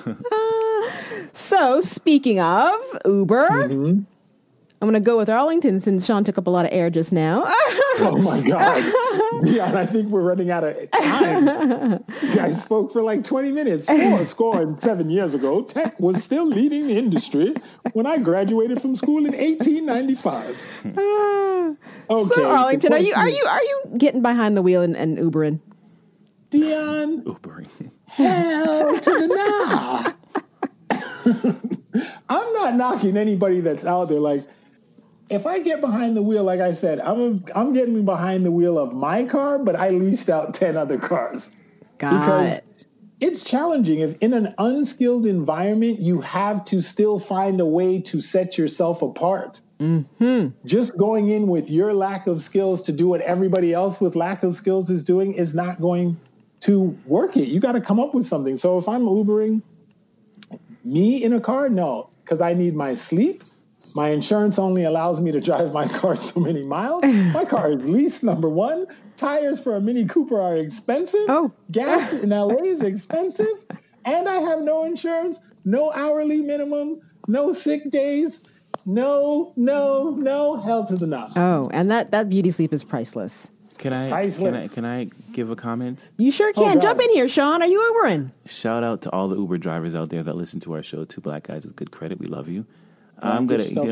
[SPEAKER 8] So speaking of Uber. I'm going to go with Arlington since Sean took up a lot of air just now.
[SPEAKER 6] Oh, my God. Yeah, I think we're running out of time. I spoke for like 20 minutes. Scoring 7 years ago, tech was still leading the industry when I graduated from school in 1895. Okay,
[SPEAKER 8] so, Arlington, are you getting behind the wheel and Ubering?
[SPEAKER 6] Dion.
[SPEAKER 7] Ubering.
[SPEAKER 6] Hell to the nah. I'm not knocking anybody that's out there. Like, if I get behind the wheel, like I said, I'm getting behind the wheel of my car, but I leased out 10 other cars. Because it's challenging. If in an unskilled environment, you have to still find a way to set yourself apart. Just going in with your lack of skills to do what everybody else with lack of skills is doing is not going to work it. You got to come up with something. So if I'm Ubering me in a car, no, because I need my sleep. My insurance only allows me to drive my car so many miles. My car is leased, number one. Tires for a Mini Cooper are expensive. Gas in LA is expensive. And I have no insurance, no hourly minimum, no sick days. No, hell to the no.
[SPEAKER 8] Oh, and that beauty sleep is priceless.
[SPEAKER 7] Can I give a comment?
[SPEAKER 8] You sure can. Jump in here, Sean. Are you Ubering?
[SPEAKER 7] Shout out to all the Uber drivers out there that listen to our show. Two Black Guys with Good Credit. We love you. I'm taking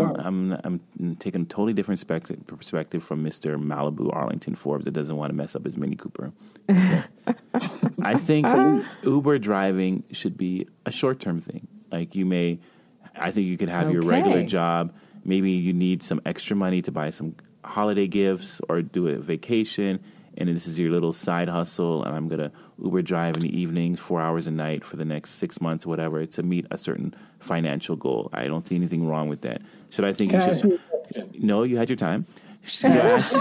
[SPEAKER 7] a totally different perspective from Mr. Malibu Arlington Forbes that doesn't want to mess up his Mini Cooper. Okay. I think Uber driving should be a short-term thing. Like I think you could have your regular job. Maybe you need some extra money to buy some holiday gifts or do a vacation, and this is your little side hustle, and I'm going to Uber drive in the evenings, 4 hours a night for the next 6 months, whatever, to meet a certain financial goal. I don't see anything wrong with that. Should I think you should? No, you had your time. Do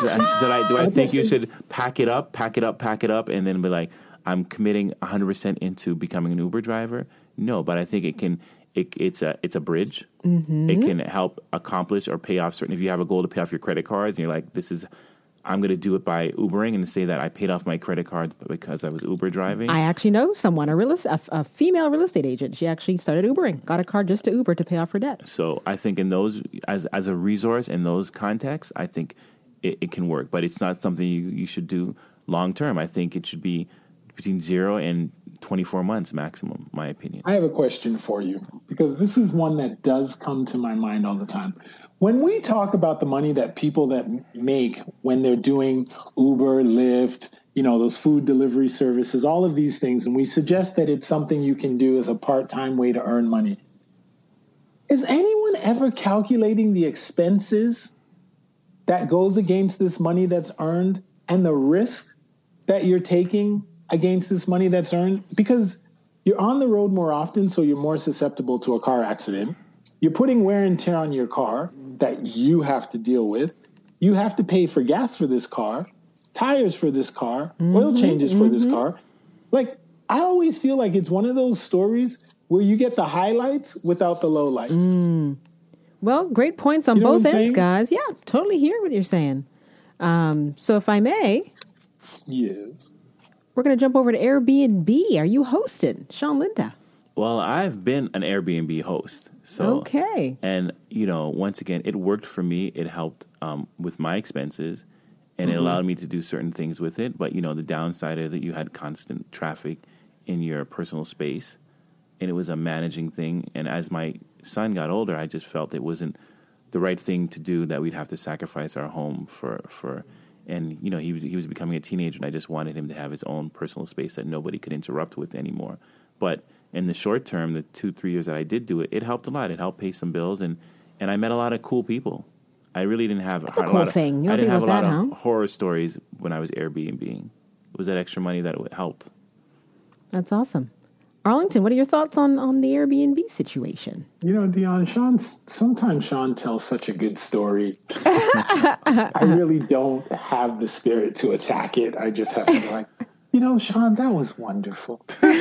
[SPEAKER 7] I think you should pack it up, and then be like, I'm committing 100% into becoming an Uber driver? No, but I think it can. It's a bridge. Mm-hmm. It can help accomplish or pay off certain. If you have a goal to pay off your credit cards, and you're like, I'm going to do it by Ubering, and say that I paid off my credit cards because I was Uber driving.
[SPEAKER 8] I actually know someone, a female real estate agent. She actually started Ubering, got a card just to Uber to pay off her debt.
[SPEAKER 7] So I think in those, as a resource in those contexts, I think it can work. But it's not something you should do long term. I think it should be between 0 and 24 months maximum, my opinion.
[SPEAKER 6] I have a question for you, because this is one that does come to my mind all the time. When we talk about the money that people that make when they're doing Uber, Lyft, those food delivery services, all of these things, and we suggest that it's something you can do as a part-time way to earn money. Is anyone ever calculating the expenses that goes against this money that's earned and the risk that you're taking against this money that's earned? Because you're on the road more often, so you're more susceptible to a car accident. You're putting wear and tear on your car that you have to deal with. You have to pay for gas for this car, tires for this car, oil changes for this car. Like, I always feel like it's one of those stories where you get the highlights without the lowlights.
[SPEAKER 8] Well, great points on both ends, guys. Yeah, totally hear what you're saying. So if I may...
[SPEAKER 6] Yes.
[SPEAKER 8] We're going to jump over to Airbnb. Are you hosting, Sean Linda?
[SPEAKER 7] Well, I've been an Airbnb host. So,
[SPEAKER 8] okay.
[SPEAKER 7] And, once again, it worked for me. It helped with my expenses, and it allowed me to do certain things with it. But, the downside of it, you had constant traffic in your personal space, and it was a managing thing. And as my son got older, I just felt it wasn't the right thing to do, that we'd have to sacrifice our home for and, he was becoming a teenager, and I just wanted him to have his own personal space that nobody could interrupt with anymore. But in the short term, the 2-3 years that I did do it, it helped a lot. It helped pay some bills, and I met a lot of cool people. I really didn't have
[SPEAKER 8] That's a cool thing.
[SPEAKER 7] I didn't have a lot of horror stories when I was Airbnb-ing. It was that extra money that helped.
[SPEAKER 8] That's awesome. Arlington, what are your thoughts on the Airbnb situation?
[SPEAKER 6] Dion, sometimes Sean tells such a good story. I really don't have the spirit to attack it. I just have to be like, Sean, that was wonderful.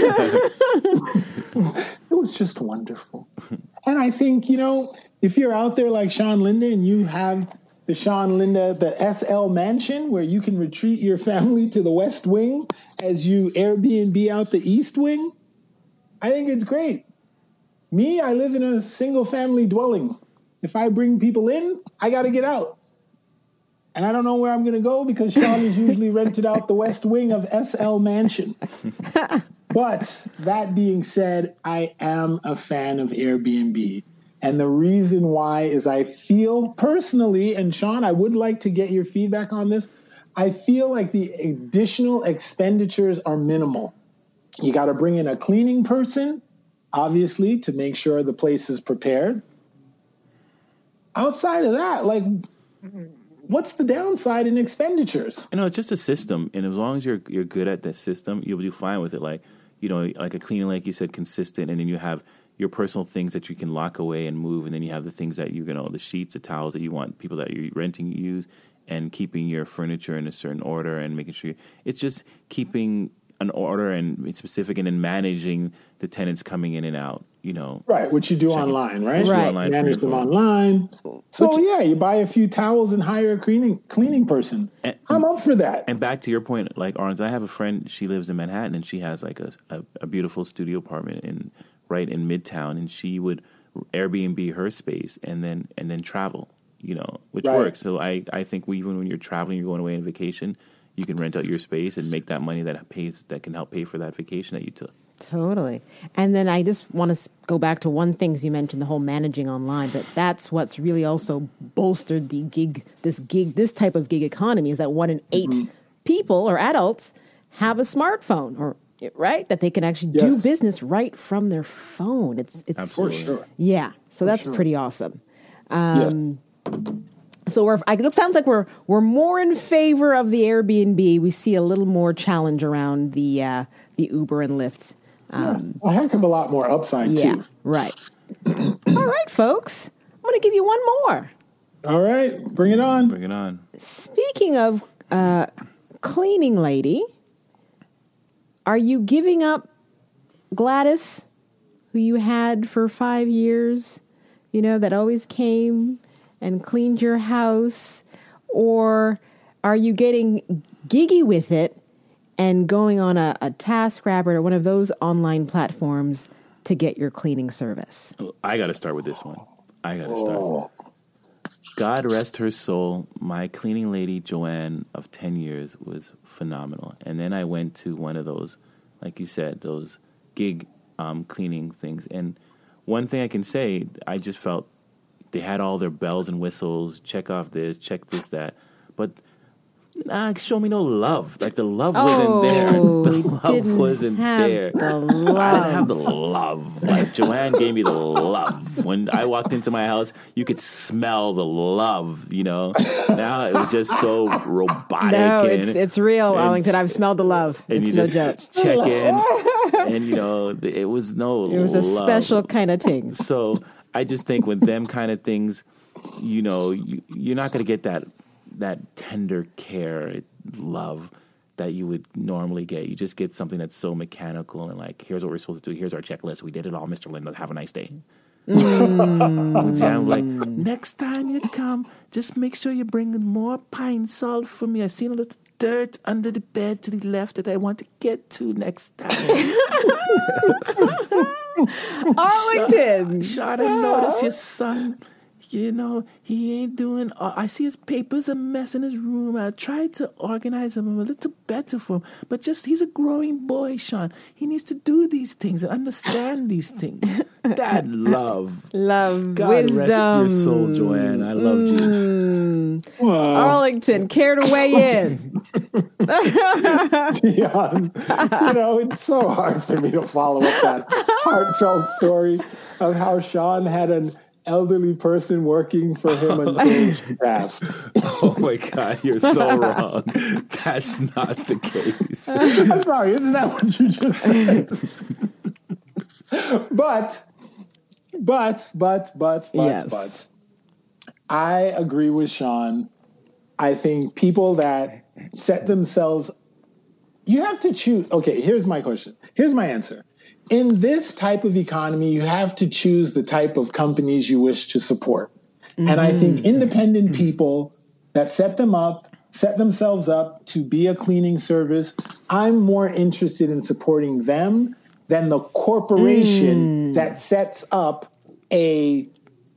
[SPEAKER 6] It was just wonderful. And I think, if you're out there like Sean Linda and you have the Sean Linda, the SL Mansion, where you can retreat your family to the West Wing as you Airbnb out the East Wing, I think it's great. Me, I live in a single family dwelling. If I bring people in, I got to get out. And I don't know where I'm going to go because Sean is usually rented out the West Wing of SL Mansion. But that being said, I am a fan of Airbnb. And the reason why is I feel personally, and Sean, I would like to get your feedback on this, I feel like the additional expenditures are minimal. You got to bring in a cleaning person, obviously, to make sure the place is prepared. Outside of that, what's the downside in expenditures?
[SPEAKER 7] It's just a system, and as long as you're good at that system, you'll do fine with it. Like a cleaning, like you said, consistent, and then you have your personal things that you can lock away and move, and then you have the things that the sheets, the towels that you want people that you're renting to use, and keeping your furniture in a certain order and making sure it's just keeping an order and it's specific, and then managing the tenants coming in and out,
[SPEAKER 6] Right, which you do online, right?
[SPEAKER 8] Right.
[SPEAKER 6] Manage them online. So, you buy a few towels and hire a cleaning person. I'm up for that.
[SPEAKER 7] And back to your point, like, Orange, I have a friend, she lives in Manhattan, and she has, like, a beautiful studio apartment right in Midtown, and she would Airbnb her space and then travel, which works. So I think even when you're traveling, you're going away on vacation, you can rent out your space and make that money that can help pay for that vacation that you took.
[SPEAKER 8] Totally. And then I just want to go back to one thing you mentioned, the whole managing online, but that's what's really also bolstered this type of gig economy, is that 1 in 8 people or adults have a smartphone, or right, that they can actually do business right from their phone. It's
[SPEAKER 7] Absolutely.
[SPEAKER 6] For sure.
[SPEAKER 8] Yeah. So that's pretty awesome. So it sounds like we're more in favor of the Airbnb. We see a little more challenge around the Uber and Lyft.
[SPEAKER 6] A heck of a lot more upside too.
[SPEAKER 8] Right. All right, folks. I'm going to give you one more.
[SPEAKER 6] All right, bring it on.
[SPEAKER 7] Bring it on.
[SPEAKER 8] Speaking of cleaning lady, are you giving up Gladys, who you had for 5 years? You know, that always came and cleaned your house? Or are you getting giggy with it and going on a TaskRabbit or one of those online platforms to get your cleaning service?
[SPEAKER 7] I got to start with this one. God rest her soul. My cleaning lady, Joanne, of 10 years was phenomenal. And then I went to one of those, like you said, those gig cleaning things. And one thing I can say, I just felt they had all their bells and whistles, check off this, check this, that. But show me no love. Like the love wasn't there. The love wasn't there. I didn't have the love. Like Joanne gave me the love. When I walked into my house, you could smell the love, you know. Now it was just so robotic.
[SPEAKER 8] No, it's real, Arlington. I've smelled the love.
[SPEAKER 7] And
[SPEAKER 8] it's
[SPEAKER 7] you
[SPEAKER 8] no
[SPEAKER 7] just
[SPEAKER 8] joke.
[SPEAKER 7] check in. And, you know, it was no
[SPEAKER 8] It was a
[SPEAKER 7] love.
[SPEAKER 8] special kind of thing.
[SPEAKER 7] So I just think with them kind of things, you know, you're not going to get that tender care, love that you would normally get. You just get something that's so mechanical and like, here's what we're supposed to do. Here's our checklist. We did it all, Mr. Linda. Have a nice day. I'm like, next time you come, just make sure you bring more pine salt for me. I seen a little dirt under the bed to the left that I want to get to next time.
[SPEAKER 8] Arlington!
[SPEAKER 7] Sean, I noticed your son. You know, he ain't doing... I see his papers a mess in his room. I tried to organize him a little better for him. But he's a growing boy, Sean. He needs to do these things and understand these things. That love.
[SPEAKER 8] Love,
[SPEAKER 7] God
[SPEAKER 8] wisdom.
[SPEAKER 7] rest your soul, Joanne. I loved you.
[SPEAKER 6] Wow.
[SPEAKER 8] Arlington, care to weigh in?
[SPEAKER 6] Dion, you know, it's so hard for me to follow up that heartfelt story of how Sean had an elderly person working for him until she passed.
[SPEAKER 7] Oh my God, you're so wrong. That's not the case.
[SPEAKER 6] I'm sorry, isn't that what you just said? But I agree with Sean. I think people that set themselves, you have to choose. Okay, here's my question. Here's my answer. In this type of economy, you have to choose the type of companies you wish to support. Mm-hmm. And I think independent people that set themselves up to be a cleaning service, I'm more interested in supporting them than the corporation that sets up a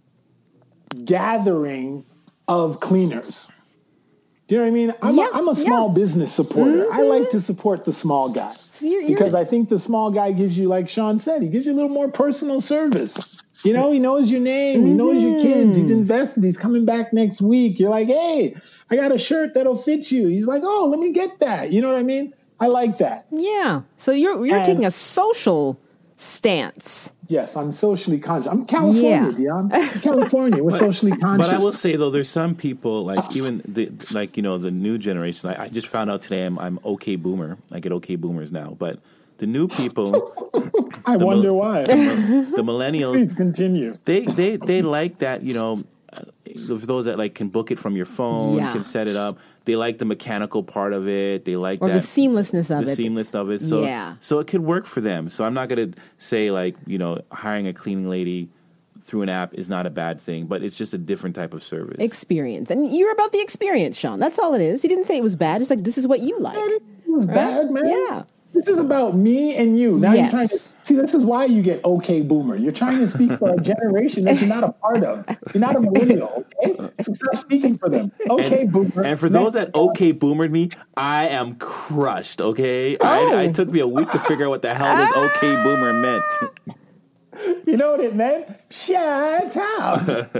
[SPEAKER 6] gathering of cleaners. Do you know what I mean? I'm a small business supporter. I like to support the small guy because I think the small guy gives you, like Sean said, he gives you a little more personal service. You know, he knows your name. He knows your kids. He's invested. He's coming back next week. You're like, hey, I got a shirt that'll fit you. He's like, oh, let me get that. You know what I mean? I like that.
[SPEAKER 8] Yeah. So you're taking a social stance.
[SPEAKER 6] Yes, I'm socially conscious. I'm California, Dion. California, we're socially conscious.
[SPEAKER 7] But I will say though, there's some people like even the new generation. I just found out today I'm okay boomer. I get okay boomers now, but the new people.
[SPEAKER 6] I wonder why.
[SPEAKER 7] The millennials.
[SPEAKER 6] Please continue.
[SPEAKER 7] They like that. You know, those that like can book it from your phone, can set it up. They like the mechanical part of it. They like
[SPEAKER 8] the seamlessness of it.
[SPEAKER 7] The seamlessness of it. So it could work for them. So I'm not going to say like, you know, hiring a cleaning lady through an app is not a bad thing, but it's just a different type of service.
[SPEAKER 8] Experience. And you're about the experience, Sean. That's all it is. He didn't say it was bad. It's like, this is what you like.
[SPEAKER 6] It was bad, man.
[SPEAKER 8] Yeah.
[SPEAKER 6] This is about me and you. Now you're trying to see. This is why you get okay boomer. You're trying to speak for a generation that you're not a part of. You're not a millennial. Okay, so stop speaking for them. Okay, boomer.
[SPEAKER 7] And for those that okay boomered me, I am crushed. Okay, it took me a week to figure out what the hell this okay boomer meant.
[SPEAKER 6] You know what it meant? Shut up.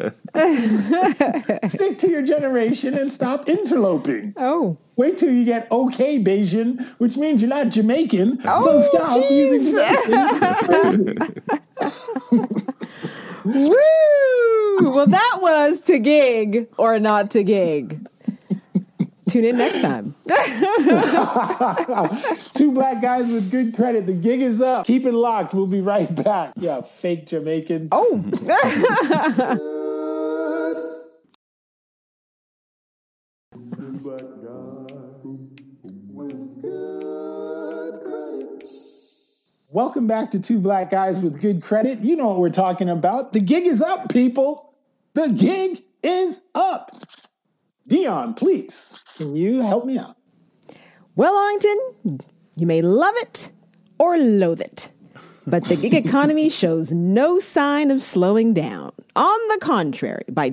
[SPEAKER 6] Stick to your generation and stop interloping.
[SPEAKER 8] Oh.
[SPEAKER 6] Wait till you get okay Bayesian, which means you're not Jamaican. So stop using Jamaican.
[SPEAKER 8] Woo! Well, that was To Gig or Not to Gig. Tune in next time.
[SPEAKER 6] Two black guys with good credit. The gig is up. Keep it locked. We'll be right back. Yeah, fake Jamaican.
[SPEAKER 8] Oh.
[SPEAKER 6] Welcome back to Two Black Guys with Good Credit. You know what we're talking about. The gig is up, people. The gig is up. Dion, please, can you help me out?
[SPEAKER 8] Well, Arlington, you may love it or loathe it, but the gig economy shows no sign of slowing down. On the contrary, by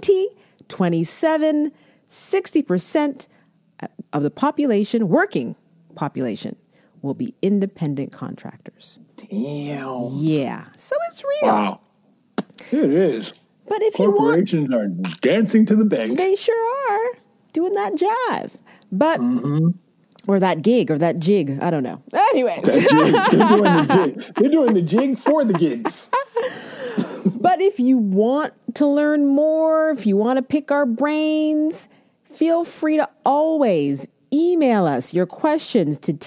[SPEAKER 8] 2027, 60% of the population, working population, will be independent contractors.
[SPEAKER 6] Damn.
[SPEAKER 8] Yeah, so it's real.
[SPEAKER 6] Wow. It is.
[SPEAKER 8] But if you want,
[SPEAKER 6] corporations are dancing to the bank.
[SPEAKER 8] they sure are doing that jive. But, or that gig, or that jig, I don't know. Anyways.
[SPEAKER 6] That jig. They're doing the jig. They're doing the jig for the gigs.
[SPEAKER 8] But if you want to learn more, if you want to pick our brains, feel free to always email us your questions to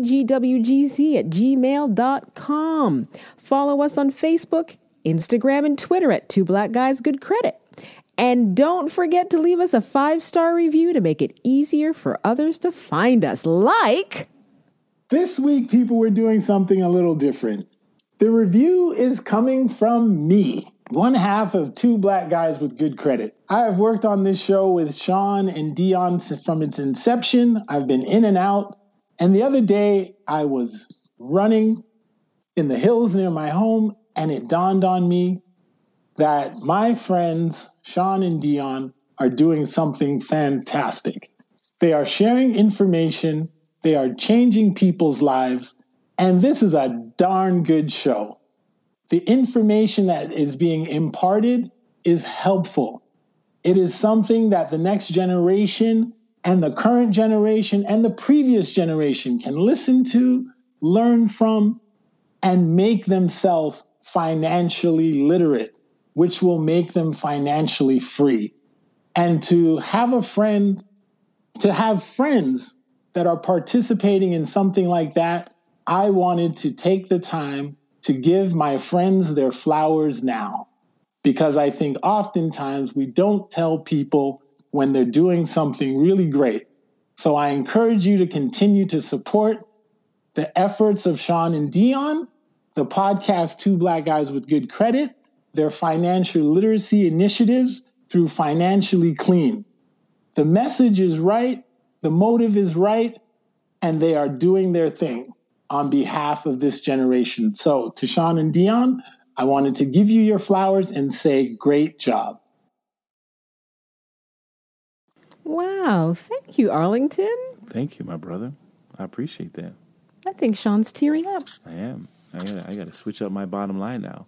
[SPEAKER 8] tbgwgc@gmail.com. Follow us on Facebook, Instagram, and Twitter at Two Black Guys Good Credit. And don't forget to leave us a 5-star review to make it easier for others to find us. Like...
[SPEAKER 6] This week, people were doing something a little different. The review is coming from me, one half of Two Black Guys with Good Credit. I have worked on this show with Sean and Dion from its inception. I've been in and out. And the other day, I was running in the hills near my home, and it dawned on me that my friends, Sean and Dion, are doing something fantastic. They are sharing information. They are changing people's lives. And this is a darn good show. The information that is being imparted is helpful. It is something that the next generation and the current generation and the previous generation can listen to, learn from, and make themselves financially literate, which will make them financially free. And to have friends that are participating in something like that, I wanted to take the time to give my friends their flowers now, because I think oftentimes we don't tell people when they're doing something really great. So I encourage you to continue to support the efforts of Sean and Dion, the podcast Two Black Guys with Good Credit, their financial literacy initiatives through Financially Clean. The message is right, the motive is right, and they are doing their thing on behalf of this generation. So to Sean and Dion, I wanted to give you your flowers and say great job.
[SPEAKER 8] Wow. Thank you, Arlington.
[SPEAKER 7] Thank you, my brother. I appreciate that.
[SPEAKER 8] I think Sean's tearing up.
[SPEAKER 7] I am. I got to switch up my bottom line now.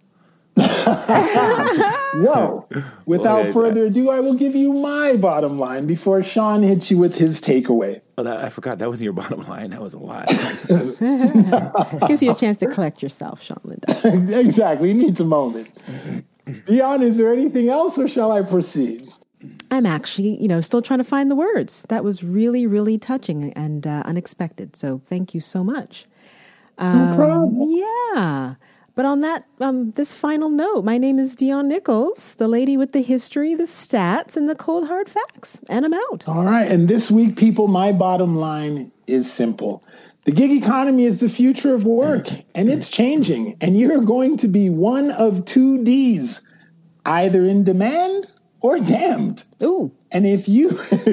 [SPEAKER 6] Whoa. Without further ado, I will give you my bottom line before Sean hits you with his takeaway.
[SPEAKER 7] Oh, I forgot. That wasn't your bottom line. That was a lie.
[SPEAKER 8] Gives you a chance to collect yourself, Sean Linda.
[SPEAKER 6] Exactly. He needs a moment. Dion, is there anything else, or shall I proceed?
[SPEAKER 8] I'm actually, still trying to find the words. That was really, really touching and unexpected. So thank you so much.
[SPEAKER 6] No problem.
[SPEAKER 8] Yeah. But on that, this final note, my name is Dion Nichols, the lady with the history, the stats, and the cold hard facts. And I'm out.
[SPEAKER 6] All right. And this week, people, my bottom line is simple. The gig economy is the future of work, and it's changing. And you're going to be one of two Ds, either in demand or damned.
[SPEAKER 8] Ooh.
[SPEAKER 6] And if you,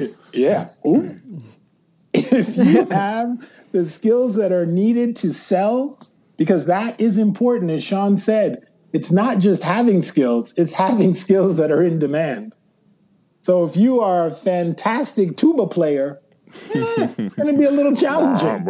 [SPEAKER 6] if you have the skills that are needed to sell, because that is important, as Sean said, it's not just having skills, it's having skills that are in demand. So if you are a fantastic tuba player, it's going to be a little challenging.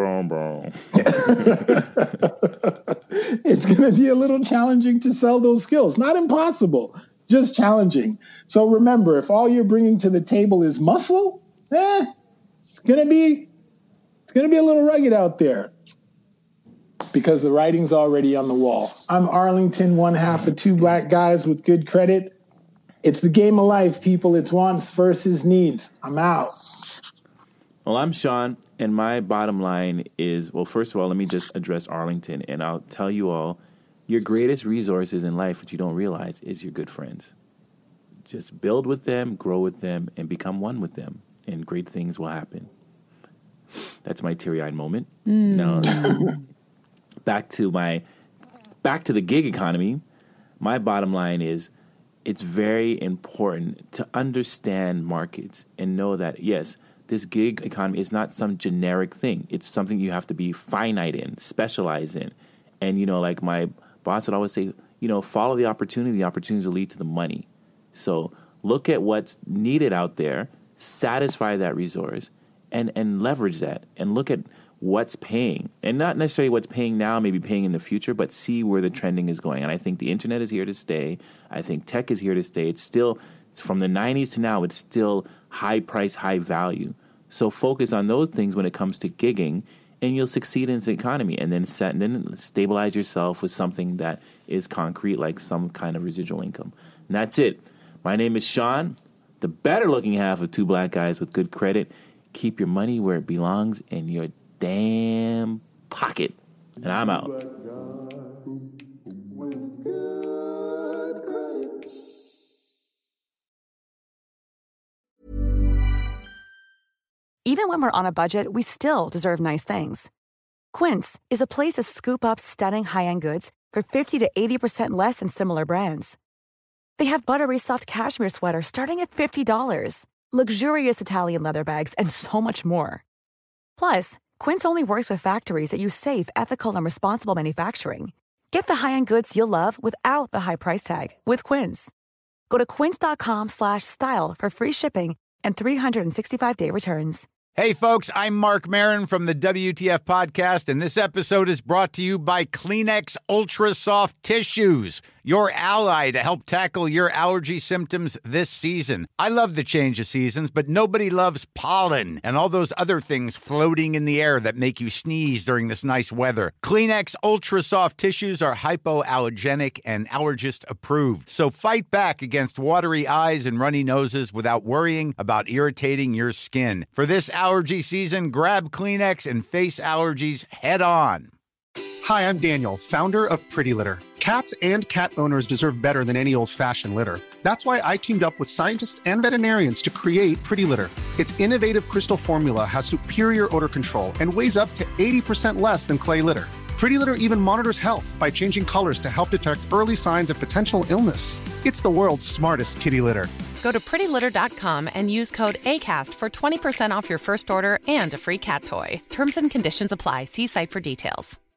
[SPEAKER 6] It's going to be a little challenging to sell those skills. Not impossible, just challenging. So remember, if all you're bringing to the table is muscle, it's going to be a little rugged out there, because the writing's already on the wall. I'm Arlington, one half of Two Black Guys with Good Credit. It's the game of life, people. It's wants versus needs. I'm out.
[SPEAKER 7] Well, I'm Sean, and my bottom line is, well, first of all, let me just address Arlington, and I'll tell you all, your greatest resources in life, which you don't realize, is your good friends. Just build with them, grow with them, and become one with them, and great things will happen. That's my teary-eyed moment. Now, back to the gig economy. My bottom line is, it's very important to understand markets and know that, yes, this gig economy is not some generic thing. It's something you have to be finite in, specialize in. And, like my boss would always say, follow the opportunity. The opportunities will lead to the money. So look at what's needed out there, satisfy that resource, and leverage that. And look at what's paying. And not necessarily what's paying now, maybe paying in the future, but see where the trending is going. And I think the internet is here to stay. I think tech is here to stay. It's still, from the 90s to now, it's still high price, high value. So focus on those things when it comes to gigging, and you'll succeed in this economy. And then stabilize yourself with something that is concrete, like some kind of residual income. And that's it. My name is Sean, the better looking half of Two Black Guys with Good Credit. Keep your money where it belongs, in your damn pocket. And I'm out.
[SPEAKER 11] Even when we're on a budget, we still deserve nice things. Quince is a place to scoop up stunning high-end goods for 50 to 80% less than similar brands. They have buttery soft cashmere sweaters starting at $50, luxurious Italian leather bags, and so much more. Plus, Quince only works with factories that use safe, ethical, and responsible manufacturing. Get the high-end goods you'll love without the high price tag with Quince. Go to quince.com/style for free shipping and 365-day returns.
[SPEAKER 10] Hey, folks, I'm Mark Maron from the WTF Podcast, and this episode is brought to you by Kleenex Ultra Soft Tissues, your ally to help tackle your allergy symptoms this season. I love the change of seasons, but nobody loves pollen and all those other things floating in the air that make you sneeze during this nice weather. Kleenex Ultra Soft Tissues are hypoallergenic and allergist approved, so fight back against watery eyes and runny noses without worrying about irritating your skin. For this allergy season, grab Kleenex and face allergies head on.
[SPEAKER 12] Hi, I'm Daniel, founder of Pretty Litter. Cats and cat owners deserve better than any old-fashioned litter. That's why I teamed up with scientists and veterinarians to create Pretty Litter. Its innovative crystal formula has superior odor control and weighs up to 80% less than clay litter. Pretty Litter even monitors health by changing colors to help detect early signs of potential illness. It's the world's smartest kitty litter.
[SPEAKER 13] Go to prettylitter.com and use code ACAST for 20% off your first order and a free cat toy. Terms and conditions apply. See site for details.